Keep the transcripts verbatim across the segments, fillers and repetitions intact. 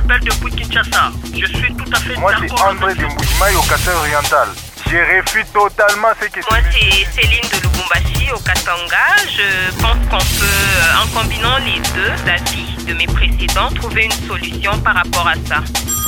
appelle depuis Kinshasa. Je suis tout à fait Moi, d'accord. c'est André de Moujimaï au Katanga oriental. Je refuse totalement ce que Moi, c'est Céline de Lubumbashi au Katanga. Je pense qu'on peut, en combinant les deux avis de mes précédents, trouver une solution par rapport à ça.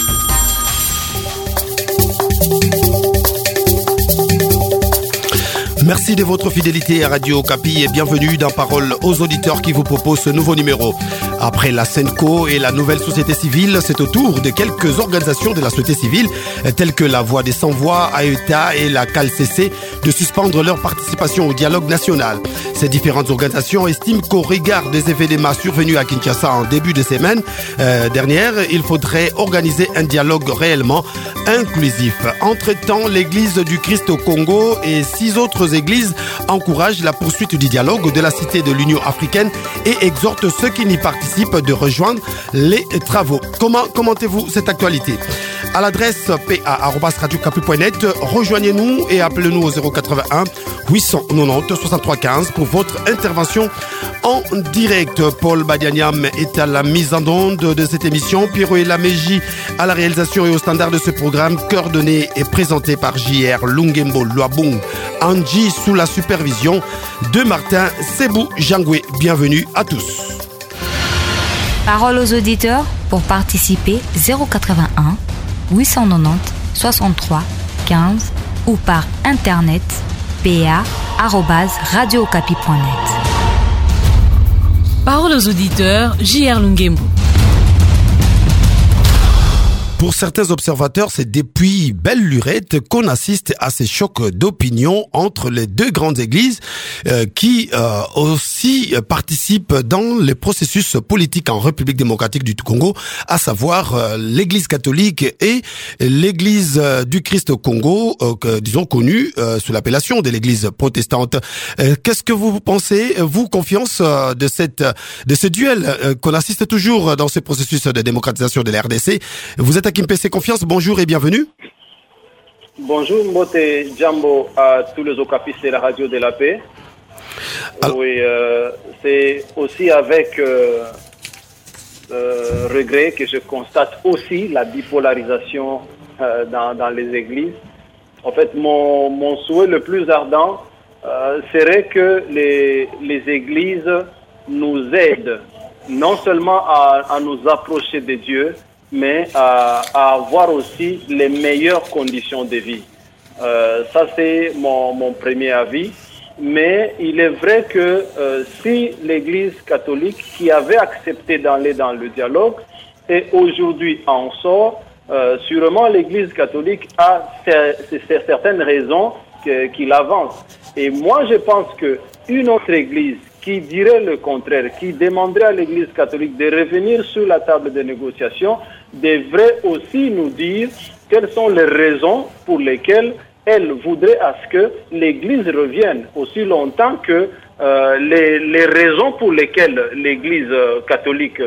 Merci de votre fidélité à Radio Okapi et bienvenue dans Parole aux auditeurs qui vous proposent ce nouveau numéro. Après la Senco et la nouvelle société civile, c'est au tour de quelques organisations de la société civile, telles que la Voix des Sans-Voix, A E T A et la C A L C C, de suspendre leur participation au dialogue national. Ces différentes organisations estiment qu'au regard des événements survenus à Kinshasa en début de semaine euh, dernière, il faudrait organiser un dialogue réellement inclusif. Entre-temps, l'Église du Christ au Congo et six autres églises encouragent la poursuite du dialogue de la Cité de l'Union africaine et exhortent ceux qui n'y participent de rejoindre les travaux. Comment commentez-vous cette actualité? À l'adresse p a arobase radio okapi point net, rejoignez-nous et appelez-nous au zéro quatre-vingt-un huit cent quatre-vingt-dix soixante-trois quinze pour votre intervention en direct. Paul Badianiam est à la mise en onde de cette émission. Pierrot et Lameji à la réalisation et au standard de ce programme, coordonné et présenté par J R Lungembo Luabung Angie sous la supervision de Martin Sebou Jangwe. Bienvenue à tous. Parole aux auditeurs pour participer zéro quatre-vingt-un huit cent quatre-vingt-dix soixante-trois quinze ou par internet p a arobase radio okapi point net. Parole aux auditeurs, J R Lungembo. Pour certains observateurs, c'est depuis belle lurette qu'on assiste à ces chocs d'opinion entre les deux grandes églises euh, qui euh, aussi participent dans les processus politiques en République démocratique du Congo, à savoir euh, l'église catholique et l'église euh, du Christ au Congo, euh, que, disons connue euh, sous l'appellation de l'église protestante. Euh, qu'est-ce que vous pensez, vous, confiance euh, de cette de ce duel euh, qu'on assiste toujours dans ce processus de démocratisation de la R D C? Vous êtes à Kim P C Confiance, bonjour et bienvenue. Bonjour Mbote Djambo à tous les okapistes de la radio de la paix. Alors... Oui, euh, c'est aussi avec euh, euh, regret que je constate aussi la bipolarisation euh, dans, dans les églises. En fait, mon, mon souhait le plus ardent euh, serait que les, les églises nous aident non seulement à, à nous approcher de Dieu, mais à, à avoir aussi les meilleures conditions de vie. Euh, ça, c'est mon, mon premier avis. Mais il est vrai que euh, si l'Église catholique, qui avait accepté d'aller dans le dialogue, et aujourd'hui en sort, euh, sûrement l'Église catholique a certaines raisons que, qu'il avance. Et moi, je pense qu'une autre Église qui dirait le contraire, qui demanderait à l'Église catholique de revenir sur la table de négociation, devrait aussi nous dire quelles sont les raisons pour lesquelles elle voudrait à ce que l'Église revienne, aussi longtemps que euh, les, les raisons pour lesquelles l'Église catholique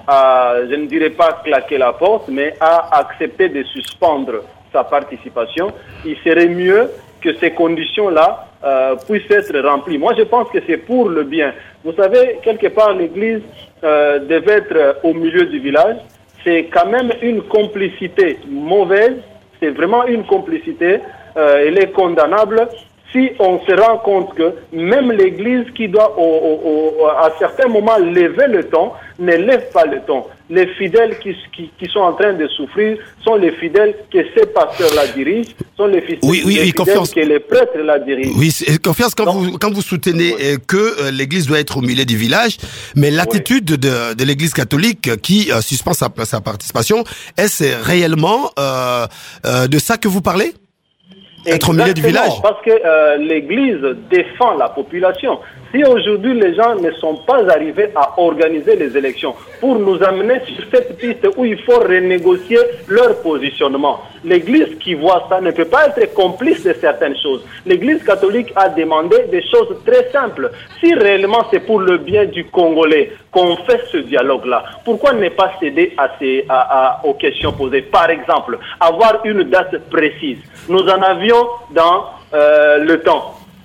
a, je ne dirais pas claqué la porte, mais a accepté de suspendre sa participation. Il serait mieux que ces conditions-là euh, puissent être remplies. Moi, je pense que c'est pour le bien. Vous savez, quelque part, l'Église euh, devait être au milieu du village. C'est quand même une complicité mauvaise, c'est vraiment une complicité, euh, elle est condamnable si on se rend compte que même l'Église qui doit au, au, au, à certains moments lever le ton, ne lève pas le ton. Les fidèles qui, qui, qui sont en train de souffrir sont les fidèles que ces pasteurs-là dirigent, sont les fidèles, oui, oui, les oui, fidèles confiance. que les prêtres-là dirigent. Oui, confiance quand, Donc, vous, quand vous soutenez oui. que euh, l'Église doit être au milieu du village, mais l'attitude oui. de, de l'Église catholique qui euh, suspend sa, sa participation, est-ce réellement euh, euh, de ça que vous parlez ? Être au milieu du village? Parce que euh, l'Église défend la population. Si aujourd'hui les gens ne sont pas arrivés à organiser les élections pour nous amener sur cette piste où il faut renégocier leur positionnement, l'Église qui voit ça ne peut pas être complice de certaines choses. L'Église catholique a demandé des choses très simples. Si réellement c'est pour le bien du Congolais qu'on fait ce dialogue-là, pourquoi ne pas céder à ces, à, à, aux questions posées? Par exemple, avoir une date précise. Nous en avions dans euh, le temps.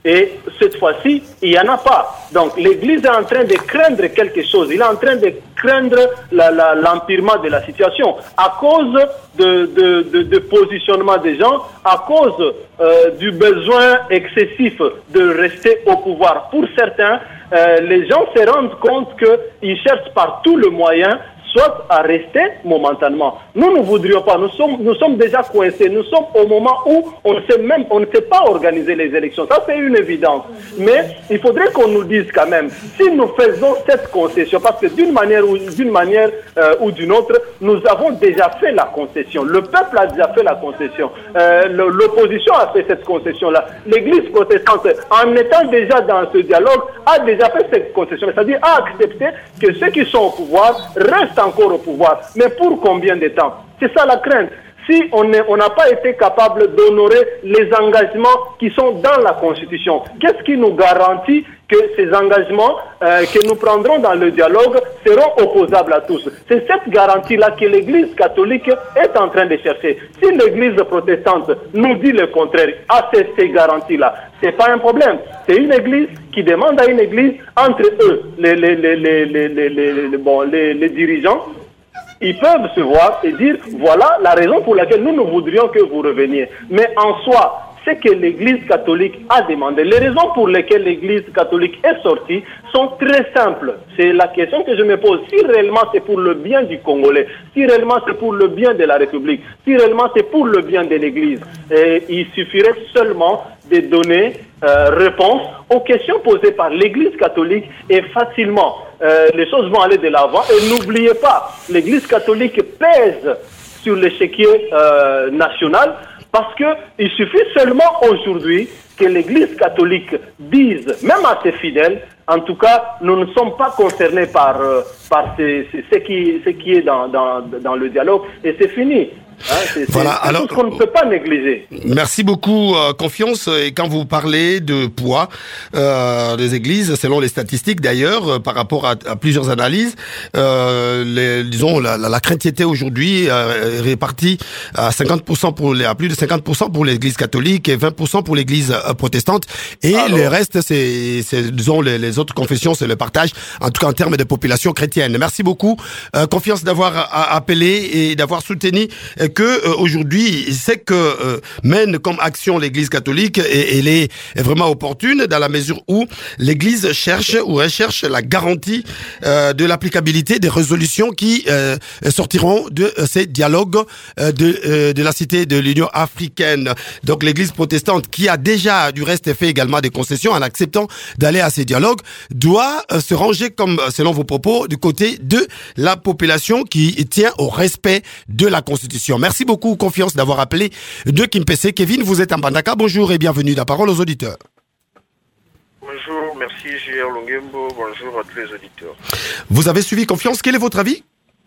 Et cette fois-ci, il n'y en a pas. Donc l'Église est en train de craindre quelque chose. Il est en train de craindre la, la, l'empirement de la situation à cause de, de, de, de positionnement des gens, à cause euh, du besoin excessif de rester au pouvoir. Pour certains, euh, les gens se rendent compte qu'ils cherchent par tout le moyen soit à rester momentanément. Nous ne voudrions pas, nous sommes, nous sommes déjà coincés, nous sommes au moment où on ne sait même, on ne sait pas organiser les élections. Ça, c'est une évidence. Mais il faudrait qu'on nous dise quand même, si nous faisons cette concession, parce que d'une manière ou d'une manière euh, ou d'une autre, nous avons déjà fait la concession. Le peuple a déjà fait la concession. Euh, le, l'opposition a fait cette concession-là. L'Église protestante, en étant déjà dans ce dialogue, a déjà fait cette concession. C'est-à-dire a accepté que ceux qui sont au pouvoir restent encore au pouvoir. Mais pour combien de temps? C'est ça la crainte. Si on n'a pas été capable d'honorer les engagements qui sont dans la Constitution, qu'est-ce qui nous garantit que ces engagements euh, que nous prendrons dans le dialogue seront opposables à tous? C'est cette garantie-là que l'Église catholique est en train de chercher. Si l'Église protestante nous dit le contraire à ces, ces garanties-là, c'est pas un problème. C'est une Église qui demande à une Église, entre eux, les, les, les, les, les, les, les, les, bon, les, les dirigeants, ils peuvent se voir et dire, voilà la raison pour laquelle nous, nous voudrions que vous reveniez. Mais en soi, ce que l'Église catholique a demandé, les raisons pour lesquelles l'Église catholique est sortie sont très simples. C'est la question que je me pose. Si réellement c'est pour le bien du Congolais, si réellement c'est pour le bien de la République, si réellement c'est pour le bien de l'Église, et il suffirait seulement de donner euh, réponse aux questions posées par l'Église catholique et facilement euh, les choses vont aller de l'avant. Et n'oubliez pas, l'Église catholique pèse sur l'échiquier euh, national. Parce qu'il suffit seulement aujourd'hui que l'Église catholique dise, même à ses fidèles, en tout cas, nous ne sommes pas concernés par, euh, par ce, ce, ce, qui, ce qui est dans, dans, dans le dialogue, et c'est fini. Hein, c'est, voilà, c'est alors, tout ce qu'on ne peut pas négliger. Merci beaucoup, euh, Confiance. Et quand vous parlez de poids euh, des églises, selon les statistiques d'ailleurs, euh, par rapport à, à plusieurs analyses, euh, les, disons la, la, la chrétienté aujourd'hui euh, est répartie à cinquante pour cent pour les, à plus de cinquante pour cent pour l'Église catholique et vingt pour cent pour l'Église euh, protestante. Et alors, le reste, c'est, c'est disons les, les autres confessions, c'est le partage, en tout cas en termes de population chrétienne. Merci beaucoup, euh, Confiance, d'avoir a, appelé et d'avoir soutenu euh, que euh, aujourd'hui, c'est que euh, mène comme action l'Église catholique et elle est vraiment opportune dans la mesure où l'Église cherche ou recherche la garantie euh, de l'applicabilité des résolutions qui euh, sortiront de euh, ces dialogues euh, de euh, de la cité de l'Union africaine. Donc l'Église protestante, qui a déjà du reste fait également des concessions en acceptant d'aller à ces dialogues, doit euh, se ranger, comme selon vos propos, du côté de la population qui tient au respect de la Constitution. Merci beaucoup, Confiance, d'avoir appelé de Kimpese. Kevin, vous êtes en Bandaka. Bonjour et bienvenue. La parole aux auditeurs. Bonjour, merci J R Longembo. Bonjour à tous les auditeurs. Vous avez suivi Confiance. Quel est votre avis?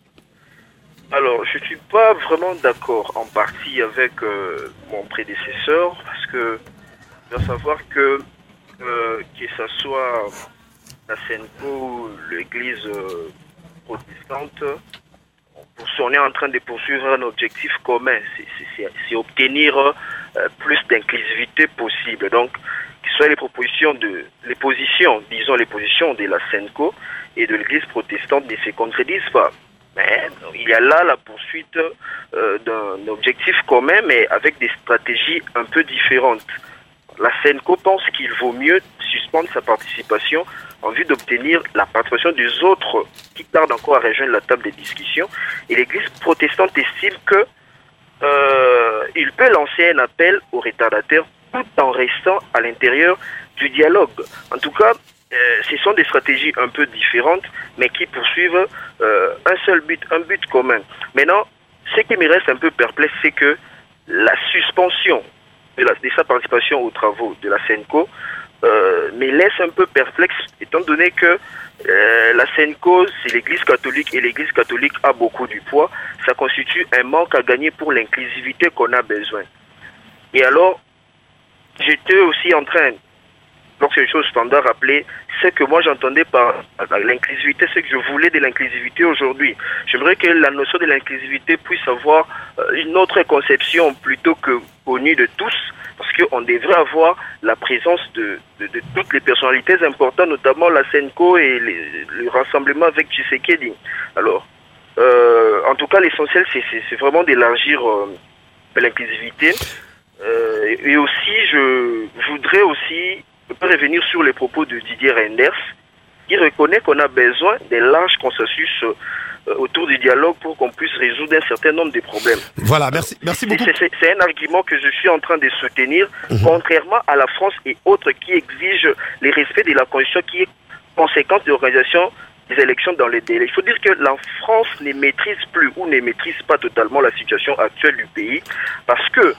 Alors, je ne suis pas vraiment d'accord en partie avec euh, mon prédécesseur parce que il faut savoir que euh, que ce soit la Senko ou l'Église euh, protestante, on est en train de poursuivre un objectif commun, c'est, c'est, c'est obtenir euh, plus d'inclusivité possible. Donc, que ce soit les propositions de, les positions, disons les positions de la Senko et de l'Église protestante ne se contredisent pas. Mais il y a là la poursuite euh, d'un objectif commun, mais avec des stratégies un peu différentes. La Senko pense qu'il vaut mieux suspendre sa participation en vue d'obtenir la participation des autres qui tardent encore à rejoindre la table des discussions. Et l'Église protestante estime que euh, il peut lancer un appel aux retardataires tout en restant à l'intérieur du dialogue. En tout cas, euh, ce sont des stratégies un peu différentes, mais qui poursuivent euh, un seul but, un but commun. Maintenant, ce qui me reste un peu perplexe, c'est que la suspension de, la, de sa participation aux travaux de la Senko Euh, me laisse un peu perplexe, étant donné que euh, la Senko, c'est l'Église catholique et l'Église catholique a beaucoup du poids. Ça constitue un manque à gagner pour l'inclusivité qu'on a besoin. Et alors, j'étais aussi en train, Donc c'est une chose standard rappelée. Ce que moi j'entendais par l'inclusivité, c'est que je voulais de l'inclusivité aujourd'hui. J'aimerais que la notion de l'inclusivité puisse avoir une autre conception plutôt que connue de tous, parce qu'on devrait avoir la présence de, de, de toutes les personnalités importantes, notamment la Senko et les, le rassemblement avec Tshisekedi. Alors, euh, en tout cas, l'essentiel, c'est, c'est, c'est vraiment d'élargir euh, l'inclusivité. Euh, et aussi, je voudrais aussi revenir sur les propos de Didier Reynders, qui reconnaît qu'on a besoin d'un large consensus euh, autour du dialogue pour qu'on puisse résoudre un certain nombre de problèmes. Voilà, merci, merci beaucoup. C'est, c'est, c'est un argument que je suis en train de soutenir, mmh. contrairement à la France et autres qui exigent le respect de la Constitution qui est conséquence de l'organisation des élections dans les délais. Il faut dire que la France ne maîtrise plus ou ne maîtrise pas totalement la situation actuelle du pays, parce que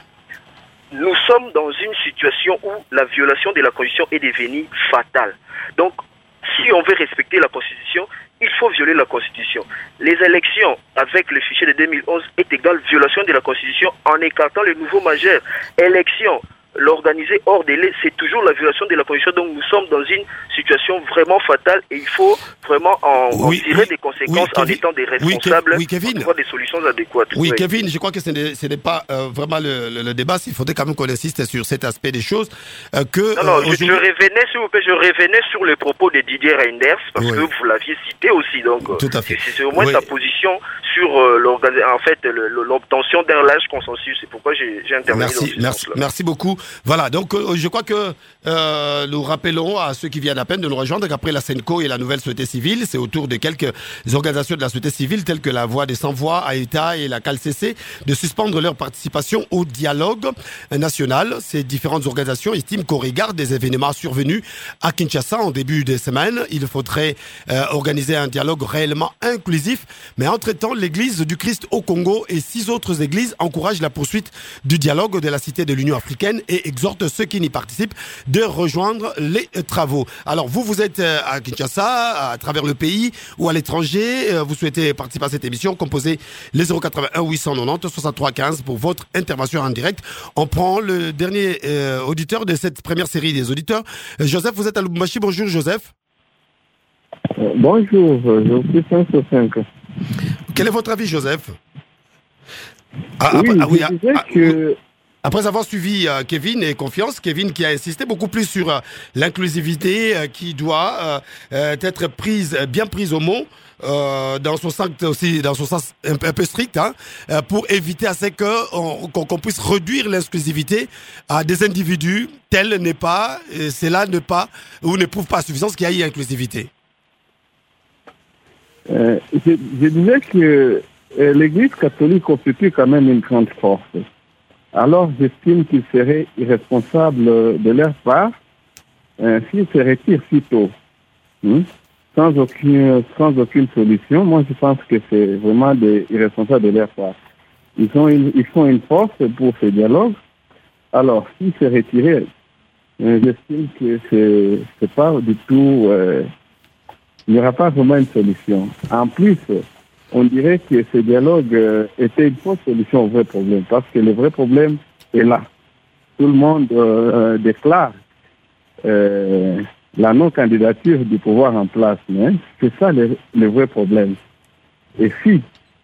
nous sommes dans une situation où la violation de la Constitution est devenue fatale. Donc, si on veut respecter la Constitution, il faut violer la Constitution. Les élections avec le fichier de deux mille onze est égale violation de la Constitution en écartant les nouveaux majeurs. Élections l'organiser hors délai, c'est toujours la violation de la Constitution. Donc nous sommes dans une situation vraiment fatale et il faut vraiment en, oui, en tirer oui, des conséquences oui, en étant des responsables, oui, Kevin. en trouvant des solutions adéquates. Oui, oui. Kevin, je crois que ce n'est, ce n'est pas euh, vraiment le, le, le débat. Il faudrait quand même qu'on insiste sur cet aspect des choses. Euh, que, non, non, euh, je, je revenais, s'il vous plaît, je revenais sur les propos de Didier Reynders parce oui. que vous l'aviez cité aussi. Donc, tout à fait. C'est, c'est au moins oui. sa position sur euh, en fait, le, l'obtention d'un large consensus. C'est pourquoi j'ai, j'ai intervenu merci, dans ce merci, sens-là. Merci beaucoup. Voilà, donc euh, je crois que euh, nous rappelons à ceux qui viennent à peine de nous rejoindre qu'après la Senko et la nouvelle société civile, c'est au tour de quelques organisations de la société civile telles que la Voix des Sans-Voix, AETA et la C A L C C de suspendre leur participation au dialogue national. Ces différentes organisations estiment qu'au regard des événements survenus à Kinshasa en début de semaine, il faudrait euh, organiser un dialogue réellement inclusif. Mais entre-temps, l'église du Christ au Congo et six autres églises encouragent la poursuite du dialogue de la Cité de l'Union africaine et exhortent ceux qui n'y participent de rejoindre les travaux. Alors vous, vous êtes à Kinshasa, à travers le pays ou à l'étranger, vous souhaitez participer à cette émission, composez les zéro quatre-vingt-un huit cent quatre-vingt-dix soixante-trois quinze pour votre intervention en direct. On prend le dernier euh, auditeur de cette première série des auditeurs. Joseph, vous êtes à Lubumbashi. Bonjour Joseph. Euh, bonjour, je suis cinq sur cinq. Quel est votre avis, Joseph? ah, Oui, ah, oui, je ah, disais ah, que... Après avoir suivi euh, Kevin et Confiance, Kevin qui a insisté beaucoup plus sur euh, l'inclusivité euh, qui doit euh, euh, être prise, bien prise au mot, euh, dans son sens aussi, dans son sens un, un peu strict, hein, euh, pour éviter à ce que on, qu'on, qu'on puisse réduire l'exclusivité à des individus tels n'est pas, et cela ne pas ou ne prouve pas à suffisance qu'il y ait inclusivité. Euh, je, je disais que euh, l'Église catholique constitue quand même une grande force. Alors, j'estime qu'il serait irresponsable de leur part euh, s'ils se retirent si tôt, hein, sans aucune, sans aucune solution. Moi, je pense que c'est vraiment des irresponsables de leur part. Ils, ont une, ils font une force pour ce dialogue. Alors, s'ils se retiraient, euh, j'estime que c'est, c'est pas du tout... Euh, il n'y aura pas vraiment une solution. En plus, on dirait que ce dialogue euh, était une fausse solution au vrai problème, parce que le vrai problème est là. Tout le monde euh, déclare euh, la non-candidature du pouvoir en place, mais c'est ça le, le vrai problème. Et si...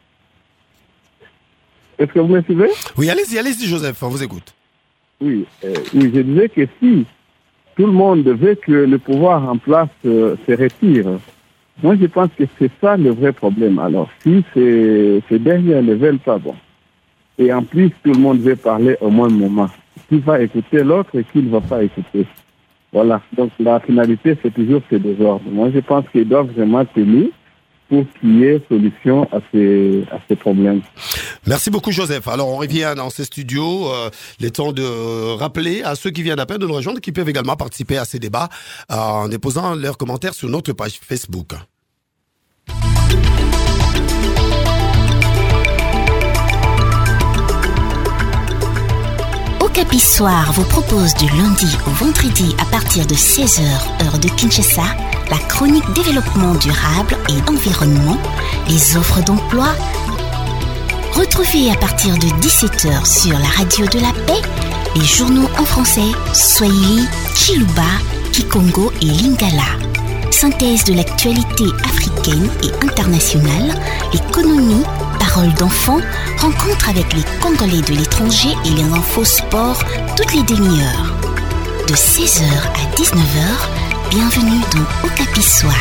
Est-ce que vous me suivez? Oui, allez-y, allez-y, Joseph, on vous écoute. Oui, euh, oui, je disais que si tout le monde veut que le pouvoir en place euh, se retire, moi, je pense que c'est ça le vrai problème. Alors, si ces, ces derniers ne veulent pas, bon. Et en plus, tout le monde veut parler au même moment. Qui va écouter l'autre et qui ne va pas écouter. Voilà. Donc, la finalité, c'est toujours ce désordre. Moi, je pense qu'ils doivent vraiment tenir pour qu'il y ait solution à ces, à ces problèmes. Merci beaucoup, Joseph. Alors, on revient dans ces studios. Euh, les temps de rappeler à ceux qui viennent à peine de nous rejoindre qu'ils peuvent également participer à ces débats euh, en déposant leurs commentaires sur notre page Facebook. Okapi Soir vous propose du lundi au vendredi à partir de seize heures, heure de Kinshasa, la chronique développement durable et environnement, les offres d'emploi. Retrouvez à partir de dix-sept heures sur la radio de la paix, les journaux en français, Swahili, Chiluba Kikongo et Lingala. Synthèse de l'actualité africaine et internationale, l'économie, paroles d'enfants, rencontre avec les Congolais de l'étranger et les infos sport toutes les demi-heures. De seize heures à dix-neuf heures, bienvenue dans Okapi Soir.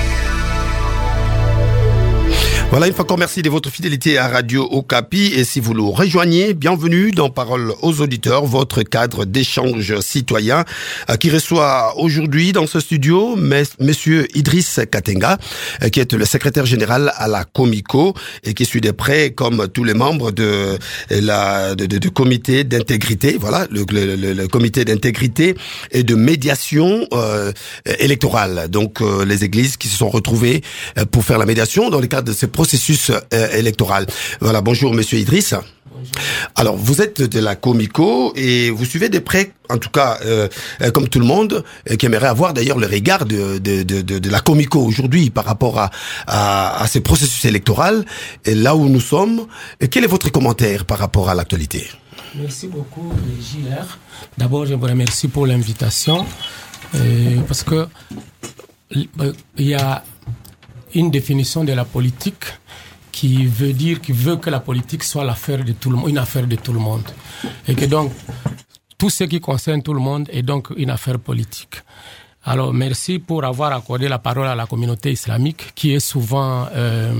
Voilà, une fois encore, merci de votre fidélité à Radio Okapi. Et si vous nous rejoignez, bienvenue dans Parole aux auditeurs, votre cadre d'échange citoyen, euh, qui reçoit aujourd'hui dans ce studio Monsieur Idriss Katenga, euh, qui est le secrétaire général à la Comico et qui suit de près, comme tous les membres de la de, de, de comité d'intégrité, voilà, le, le, le, le comité d'intégrité et de médiation euh, électorale. Donc, euh, les églises qui se sont retrouvées euh, pour faire la médiation dans le cadre de ces processus euh, électoral. Voilà, bonjour Monsieur Idriss. Bonjour. Alors, vous êtes de la Comico et vous suivez de près, en tout cas, euh, euh, comme tout le monde, euh, qui aimerait avoir d'ailleurs le regard de, de, de, de, de la Comico aujourd'hui par rapport à, à, à ces processus électoraux, et là où nous sommes. Et quel est votre commentaire par rapport à l'actualité? Merci beaucoup, J R. D'abord, je vous remercie pour l'invitation, euh, parce que il y a une définition de la politique qui veut dire, qui veut que la politique soit l'affaire de tout le monde, une affaire de tout le monde. Et que donc, tout ce qui concerne tout le monde est donc une affaire politique. Alors, merci pour avoir accordé la parole à la communauté islamique qui est souvent euh,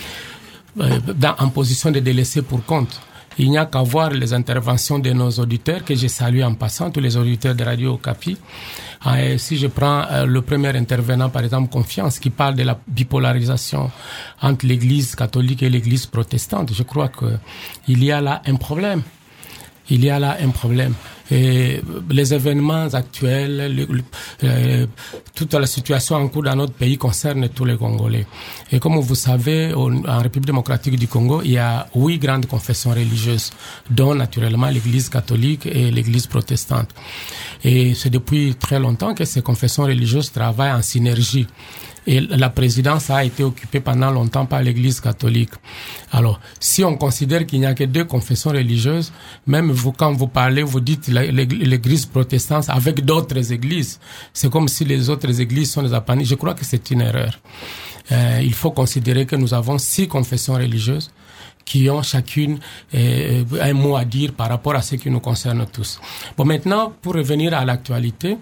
euh, dans, en position de délaissé pour compte. Il n'y a qu'à voir les interventions de nos auditeurs, que je salue en passant, tous les auditeurs de Radio Okapi. Et si je prends euh, le premier intervenant, par exemple, Confiance, qui parle de la bipolarisation entre l'Église catholique et l'Église protestante, je crois que il y a là un problème. Il y a là un problème. Et les événements actuels, le, le, euh, toute la situation en cours dans notre pays concerne tous les Congolais. Et comme vous savez, au, en République démocratique du Congo, il y a huit grandes confessions religieuses, dont naturellement l'Église catholique et l'Église protestante. Et c'est depuis très longtemps que ces confessions religieuses travaillent en synergie. Et la présidence a été occupée pendant longtemps par l'Église catholique. Alors, si on considère qu'il n'y a que deux confessions religieuses, même vous, quand vous parlez, vous dites l'Église protestante avec d'autres églises. C'est comme si les autres églises sont des appanis. Je crois que c'est une erreur. Euh, il faut considérer que nous avons six confessions religieuses qui ont chacune euh, un mot à dire par rapport à ce qui nous concerne tous. Bon, maintenant, pour revenir à l'actualité,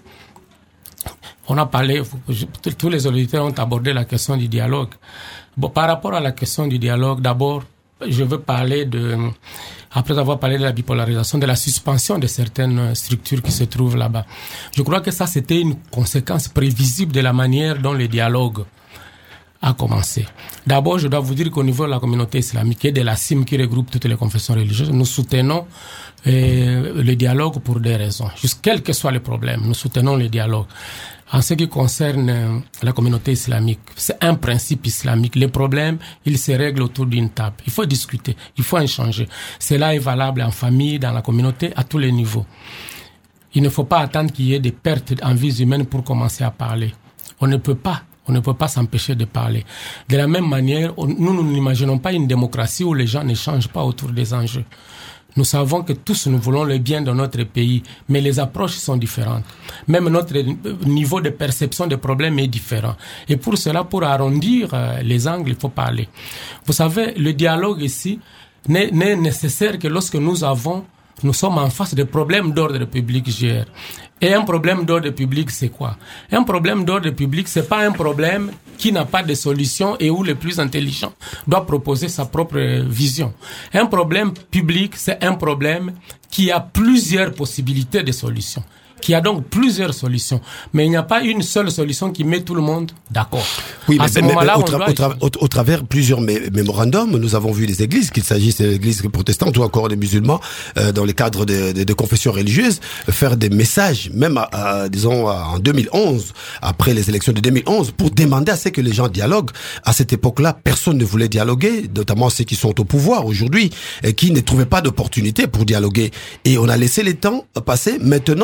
on a parlé, tous les auditeurs ont abordé la question du dialogue. Bon, par rapport à la question du dialogue, d'abord, je veux parler de, après avoir parlé de la bipolarisation, de la suspension de certaines structures qui se trouvent là-bas. Je crois que ça, c'était une conséquence prévisible de la manière dont le dialogue a commencé. D'abord, je dois vous dire qu'au niveau de la communauté islamique et de la C I M qui regroupe toutes les confessions religieuses, nous soutenons euh, le dialogue pour des raisons. Juste quel que soit le problème, nous soutenons le dialogue. En ce qui concerne euh, la communauté islamique, c'est un principe islamique. Les problèmes, ils se règlent autour d'une table. Il faut discuter, il faut échanger. Cela est valable en famille, dans la communauté, à tous les niveaux. Il ne faut pas attendre qu'il y ait des pertes en vies humaines pour commencer à parler. On ne peut pas. On ne peut pas s'empêcher de parler. De la même manière, on, nous, nous n'imaginons pas une démocratie où les gens n'échangent pas autour des enjeux. Nous savons que tous nous voulons le bien de notre pays, mais les approches sont différentes. Même notre niveau de perception des problèmes est différent. Et pour cela, pour arrondir euh, les angles, il faut parler. Vous savez, le dialogue ici n'est, n'est nécessaire que lorsque nous avons, nous sommes en face de problèmes d'ordre public, G R. Et un problème d'ordre public, c'est quoi? Un problème d'ordre public, c'est pas un problème qui n'a pas de solution et où le plus intelligent doit proposer sa propre vision. Un problème public, c'est un problème qui a plusieurs possibilités de solutions, qui a donc plusieurs solutions. Mais il n'y a pas une seule solution qui met tout le monde d'accord. Oui, à mais, ce mais, moment-là, mais au, on tra- doit... au, tra- au, au travers plusieurs mé- mémorandums, nous avons vu les églises, qu'il s'agisse des églises protestantes ou encore des musulmans, euh, dans le cadre de, de, de confessions religieuses, faire des messages, même à, à, disons en deux mille onze, après les élections de deux mille onze, pour demander à ce que les gens dialoguent. À cette époque-là, personne ne voulait dialoguer, notamment ceux qui sont au pouvoir aujourd'hui, et qui ne trouvaient pas d'opportunité pour dialoguer. Et on a laissé les temps passer. Maintenant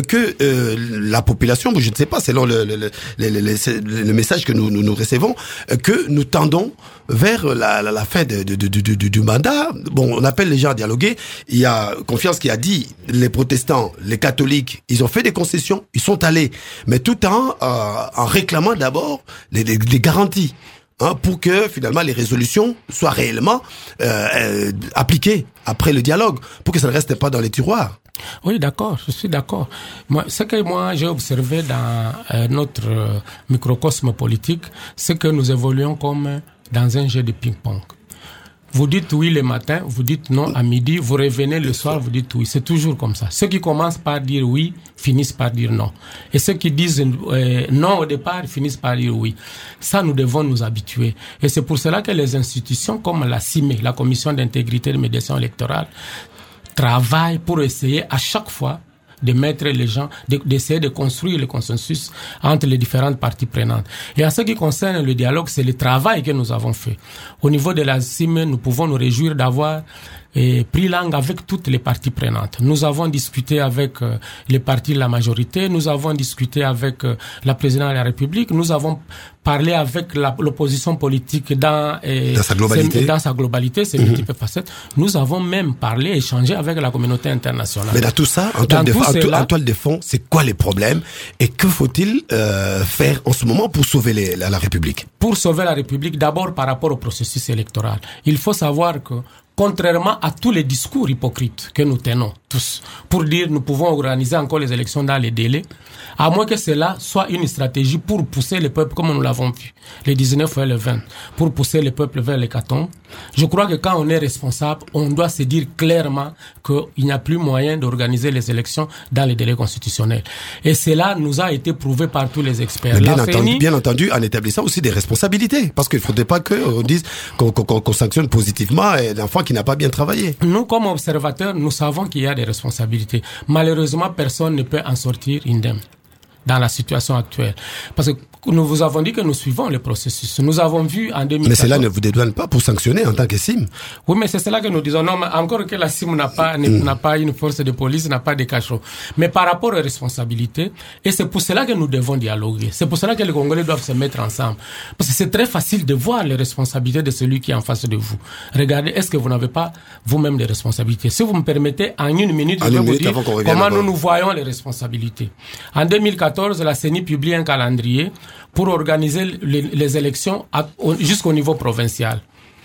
que euh, la population, je ne sais pas, selon le, le, le, le, le, le message que nous, nous, nous recevons, que nous tendons vers la, la, la fin de, de, de, de, de, du mandat. Bon, on appelle les gens à dialoguer. Il y a Confiance qui a dit, les protestants, les catholiques, ils ont fait des concessions, ils sont allés, mais tout en, euh, en réclamant d'abord les, les, les garanties. Hein, pour que finalement les résolutions soient réellement euh, euh, appliquées après le dialogue, pour que ça ne reste pas dans les tiroirs. Oui, d'accord, je suis d'accord. Moi, ce que moi j'ai observé dans euh, notre euh, microcosme politique, c'est que nous évoluons comme dans un jeu de ping-pong. Vous dites oui le matin, vous dites non à midi, vous revenez le soir, vous dites oui. C'est toujours comme ça. Ceux qui commencent par dire oui finissent par dire non. Et ceux qui disent euh, non au départ finissent par dire oui. Ça, nous devons nous habituer. Et c'est pour cela que les institutions comme la C I M E, la Commission d'intégrité de médiation électorale, travaillent pour essayer à chaque fois de mettre les gens, de, d'essayer de construire le consensus entre les différentes parties prenantes. Et en ce qui concerne le dialogue, c'est le travail que nous avons fait. Au niveau de la C I M E, nous pouvons nous réjouir d'avoir eh, pris langue avec toutes les parties prenantes. Nous avons discuté avec euh, les partis de la majorité, nous avons discuté avec euh, la présidente de la République, nous avons parlé avec la, l'opposition politique dans, eh, dans sa globalité, ses, dans sa globalité, ses mm-hmm. multiples facettes. Nous avons même parlé, échangé avec la communauté internationale. Mais dans tout ça, en toile de, en toile de fond, c'est quoi les problèmes et que faut-il euh, faire en ce moment pour sauver les, la, la République? Pour sauver la République, d'abord par rapport au processus électoral. Il faut savoir que contrairement à tous les discours hypocrites que nous tenons tous, pour dire nous pouvons organiser encore les élections dans les délais, à moins que cela soit une stratégie pour pousser le peuple, comme nous l'avons vu, les dix-neuf et le vingt, pour pousser le peuple vers l'hécatombe. Je crois que quand on est responsable, on doit se dire clairement qu'il n'y a plus moyen d'organiser les élections dans les délais constitutionnels. Et cela nous a été prouvé par tous les experts. Mais bien, entendu, F N I, bien entendu, en établissant aussi des responsabilités, parce qu'il ne faudrait pas qu'on dise qu'on, qu'on, qu'on sanctionne positivement l'enfant qui n'a pas bien travaillé. Nous, comme observateurs, nous savons qu'il y a des responsabilités. Malheureusement, personne ne peut en sortir indemne dans la situation actuelle. Parce que nous vous avons dit que nous suivons le processus. Nous avons vu en deux mille quatorze... Mais cela ne vous dédouane pas pour sanctionner en tant que C I M. Oui, mais c'est cela que nous disons. Non, mais encore que la C I M n'a pas, mm. n'a pas une force de police, n'a pas de cachot. Mais par rapport aux responsabilités, et c'est pour cela que nous devons dialoguer. C'est pour cela que les Congolais doivent se mettre ensemble. Parce que c'est très facile de voir les responsabilités de celui qui est en face de vous. Regardez, est-ce que vous n'avez pas vous-même des responsabilités? Si vous me permettez, en une minute, je vais vous dire comment nous nous voyons les responsabilités. En deux mille quatorze, la C E N I publie un calendrier pour organiser les, les élections à, au, jusqu'au niveau provincial.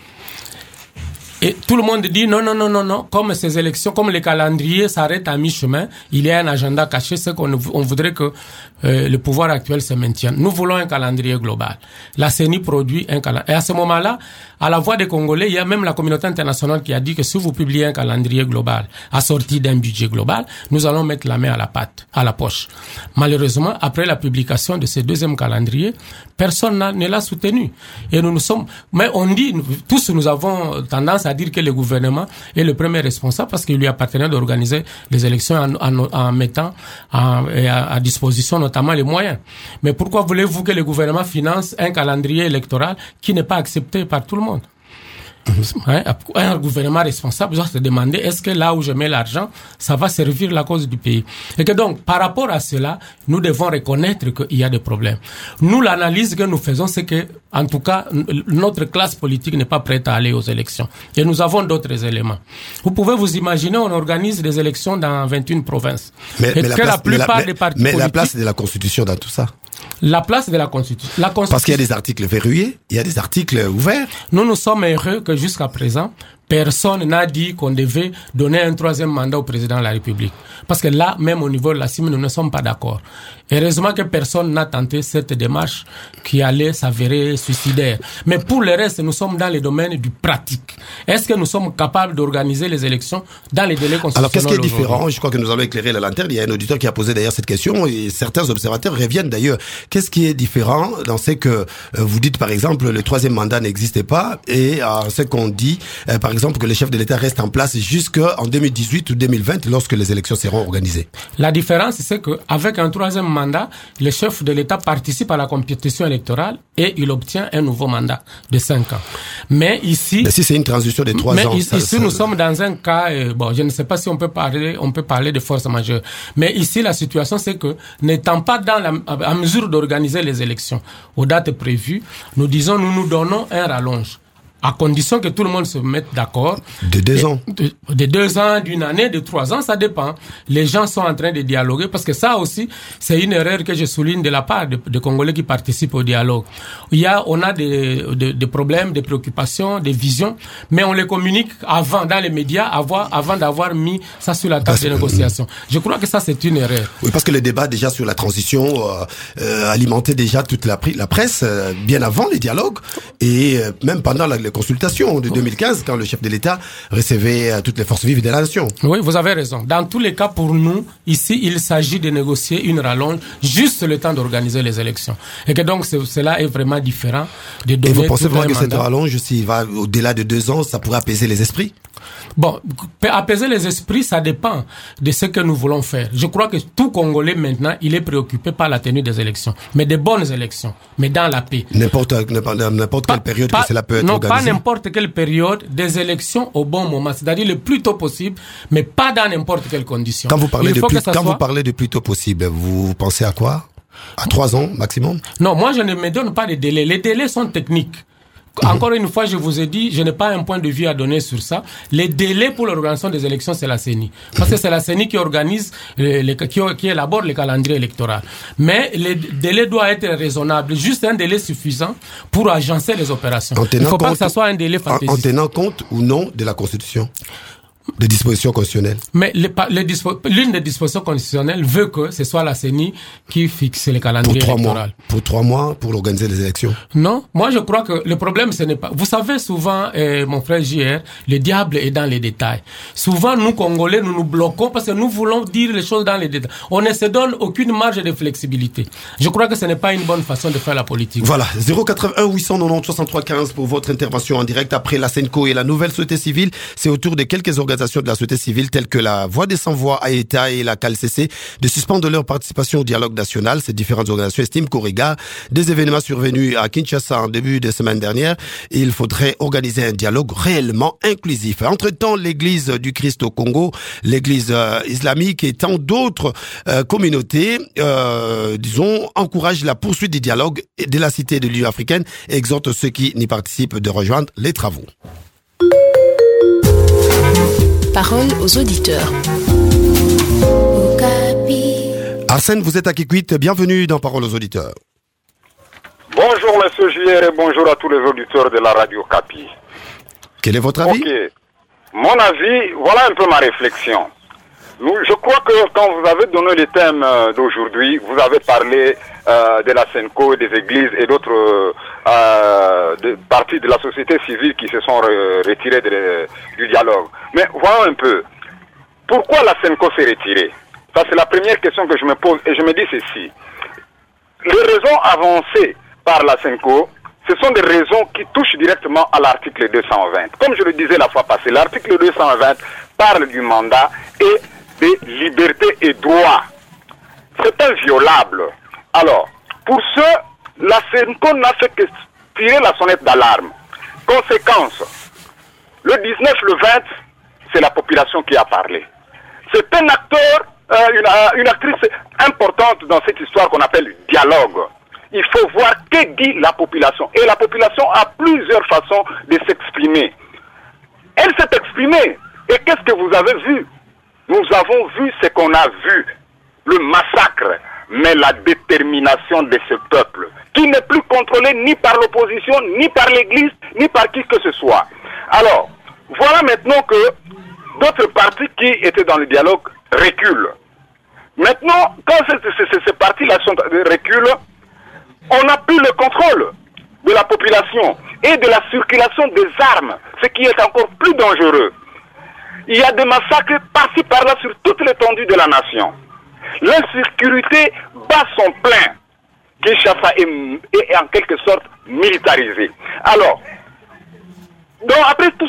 Et tout le monde dit non, non, non, non, non. Comme ces élections, comme les calendriers s'arrêtent à mi-chemin, il y a un agenda caché, c'est qu'on on voudrait que euh, le pouvoir actuel se maintienne. Nous voulons un calendrier global. La C E N I produit un calendrier. Et à ce moment-là, à la voix des Congolais, il y a même la communauté internationale qui a dit que si vous publiez un calendrier global assorti d'un budget global, nous allons mettre la main à la pâte, à la poche. Malheureusement, après la publication de ce deuxième calendrier, personne ne l'a soutenu. Et nous nous sommes, mais on dit, tous nous avons tendance à dire que le gouvernement est le premier responsable parce qu'il lui appartenait d'organiser les élections en, en, en mettant en, à, à disposition notamment les moyens. Mais pourquoi voulez-vous que le gouvernement finance un calendrier électoral qui n'est pas accepté par tout le monde? Hein, un gouvernement responsable doit se demander est-ce que là où je mets l'argent, ça va servir la cause du pays. Et que donc, par rapport à cela, nous devons reconnaître qu'il y a des problèmes. Nous, l'analyse que nous faisons, c'est que, en tout cas, notre classe politique n'est pas prête à aller aux élections. Et nous avons d'autres éléments. Vous pouvez vous imaginer, on organise des élections dans vingt et une provinces. Mais, et mais que la, place, la plupart mais la, des partis mais politiques... la place de la Constitution dans tout ça. La place de la Constitution. La Constitution. Parce qu'il y a des articles verrouillés, il y a des articles ouverts. Nous, nous sommes heureux que jusqu'à présent, personne n'a dit qu'on devait donner un troisième mandat au président de la République. Parce que là, même au niveau de la C I M, nous ne sommes pas d'accord. Heureusement que personne n'a tenté cette démarche qui allait s'avérer suicidaire. Mais pour le reste, nous sommes dans les domaines du pratique. Est-ce que nous sommes capables d'organiser les élections dans les délais constitutionnels? Alors, qu'est-ce qui est différent? Je crois que nous allons éclairer la lanterne. Il y a un auditeur qui a posé d'ailleurs cette question et certains observateurs reviennent d'ailleurs. Qu'est-ce qui est différent dans ce que euh, vous dites, par exemple, le troisième mandat n'existait pas et euh, ce qu'on dit, euh, par exemple, que le chef de l'État reste en place jusqu'en deux mille dix-huit ou deux mille vingt, lorsque les élections seront organisées. La différence, c'est qu'avec un troisième mandat, le chef de l'État participe à la compétition électorale et il obtient un nouveau mandat de cinq ans. Mais ici... Mais si c'est une transition de trois mais ans... Mais ici, ça, nous ça... sommes dans un cas... Euh, bon, je ne sais pas si on peut parler, on peut parler de force majeure. Mais ici, la situation, c'est que, n'étant pas dans la à mesure d'organiser les élections aux dates prévues, nous disons, nous nous donnons un rallonge. À condition que tout le monde se mette d'accord. De deux ans. De, de deux ans, d'une année, de trois ans, ça dépend. Les gens sont en train de dialoguer parce que ça aussi, c'est une erreur que je souligne de la part de, de Congolais qui participent au dialogue. Il y a, on a des, des, des problèmes, des préoccupations, des visions, mais on les communique avant, dans les médias, avant, avant d'avoir mis ça sur la table de négociation. Je crois que ça, c'est une erreur. Oui, parce que le débat déjà sur la transition euh, euh, alimentait déjà toute la, la presse euh, bien avant les dialogues et euh, même pendant la les consultations de deux mille quinze, quand le chef de l'État recevait euh, toutes les forces vives de la nation. Oui, vous avez raison. Dans tous les cas, pour nous, ici, il s'agit de négocier une rallonge juste le temps d'organiser les élections. Et que donc, cela est vraiment différent de donner... Et vous pensez vraiment que mandat. Cette rallonge, s'il va au-delà de deux ans, ça pourrait apaiser les esprits? Bon, apaiser les esprits, ça dépend de ce que nous voulons faire. Je crois que tout Congolais maintenant, il est préoccupé par la tenue des élections, mais des bonnes élections, mais dans la paix. N'importe n'importe quelle période pas, que cela peut être non, organisé. Non, pas n'importe quelle période, des élections au bon moment, c'est-à-dire le plus tôt possible, mais pas dans n'importe quelle condition. Quand vous parlez, de plus, quand soit... vous parlez de plus tôt possible, vous pensez à quoi? À trois ans maximum? Non, moi je ne me donne pas de délais. Les délais sont techniques. Encore une fois, je vous ai dit, je n'ai pas un point de vue à donner sur ça. Les délais pour l'organisation des élections, c'est la C E N I. Parce que c'est la C E N I qui organise, les, les, qui, qui élabore le calendrier électoral. Mais les délais doivent être raisonnables. Juste un délai suffisant pour agencer les opérations. Il ne faut pas que ça soit un délai fantaisiste. En tenant compte ou non de la Constitution? Des dispositions constitutionnelles. Mais les, les dispo, l'une des dispositions constitutionnelles veut que ce soit la C E N I qui fixe les calendriers pour trois électoraux. Mois. Pour trois mois, pour organiser les élections. Non, moi je crois que le problème ce n'est pas... Vous savez souvent, euh, mon frère J R, le diable est dans les détails. Souvent nous Congolais, nous nous bloquons parce que nous voulons dire les choses dans les détails. On ne se donne aucune marge de flexibilité. Je crois que ce n'est pas une bonne façon de faire la politique. Voilà, zéro quatre-vingt-un huit cent quatre-vingt-dix soixante-trois quinze pour votre intervention en direct après la Senco et la nouvelle société civile. C'est autour de quelques organisations de la société civile telles que la Voix des Sans-Voix, Aeta et la C A L C C de suspendre leur participation au dialogue national. Ces différentes organisations estiment qu'au regard des événements survenus à Kinshasa en début de semaine dernière, il faudrait organiser un dialogue réellement inclusif. Entre-temps, l'église du Christ au Congo, l'église euh, islamique et tant d'autres euh, communautés, euh, disons, encouragent la poursuite du dialogue de la cité de l'Union africaine et exhortent ceux qui n'y participent de rejoindre les travaux. Parole aux auditeurs. Arsène, vous êtes à Kikwit, bienvenue dans Parole aux auditeurs. Bonjour Monsieur J R et bonjour à tous les auditeurs de la radio Capi. Quel est votre avis? Ok, mon avis, voilà un peu ma réflexion. Je crois que quand vous avez donné le thème d'aujourd'hui, vous avez parlé euh, de la Senco, des églises et d'autres euh, de, parties de la société civile qui se sont re, retirées de, du dialogue. Mais voyons un peu, pourquoi la Senco s'est retirée? Ça c'est la première question que je me pose et je me dis ceci. Les raisons avancées par la Senco, ce sont des raisons qui touchent directement à l'article deux cent vingt. Comme je le disais la fois passée, l'article deux cent vingt parle du mandat et des libertés et droits. C'est inviolable. Alors, pour ce, la Senco n'a fait que tirer la sonnette d'alarme. Conséquence, le dix-neuf, le vingt, c'est la population qui a parlé. C'est un acteur, euh, une, une actrice importante dans cette histoire qu'on appelle dialogue. Il faut voir que dit la population. Et la population a plusieurs façons de s'exprimer. Elle s'est exprimée. Et qu'est-ce que vous avez vu? Nous avons vu ce qu'on a vu, le massacre, mais la détermination de ce peuple, qui n'est plus contrôlé ni par l'opposition, ni par l'Église, ni par qui que ce soit. Alors, voilà maintenant que d'autres partis qui étaient dans le dialogue reculent. Maintenant, quand ces partis-là reculent, on n'a plus le contrôle de la population et de la circulation des armes, ce qui est encore plus dangereux. Il y a des massacres par-ci par-là sur toute l'étendue de la nation. L'insécurité bat son plein. Kinshasa est, est en quelque sorte militarisé. Alors, donc après tout ça,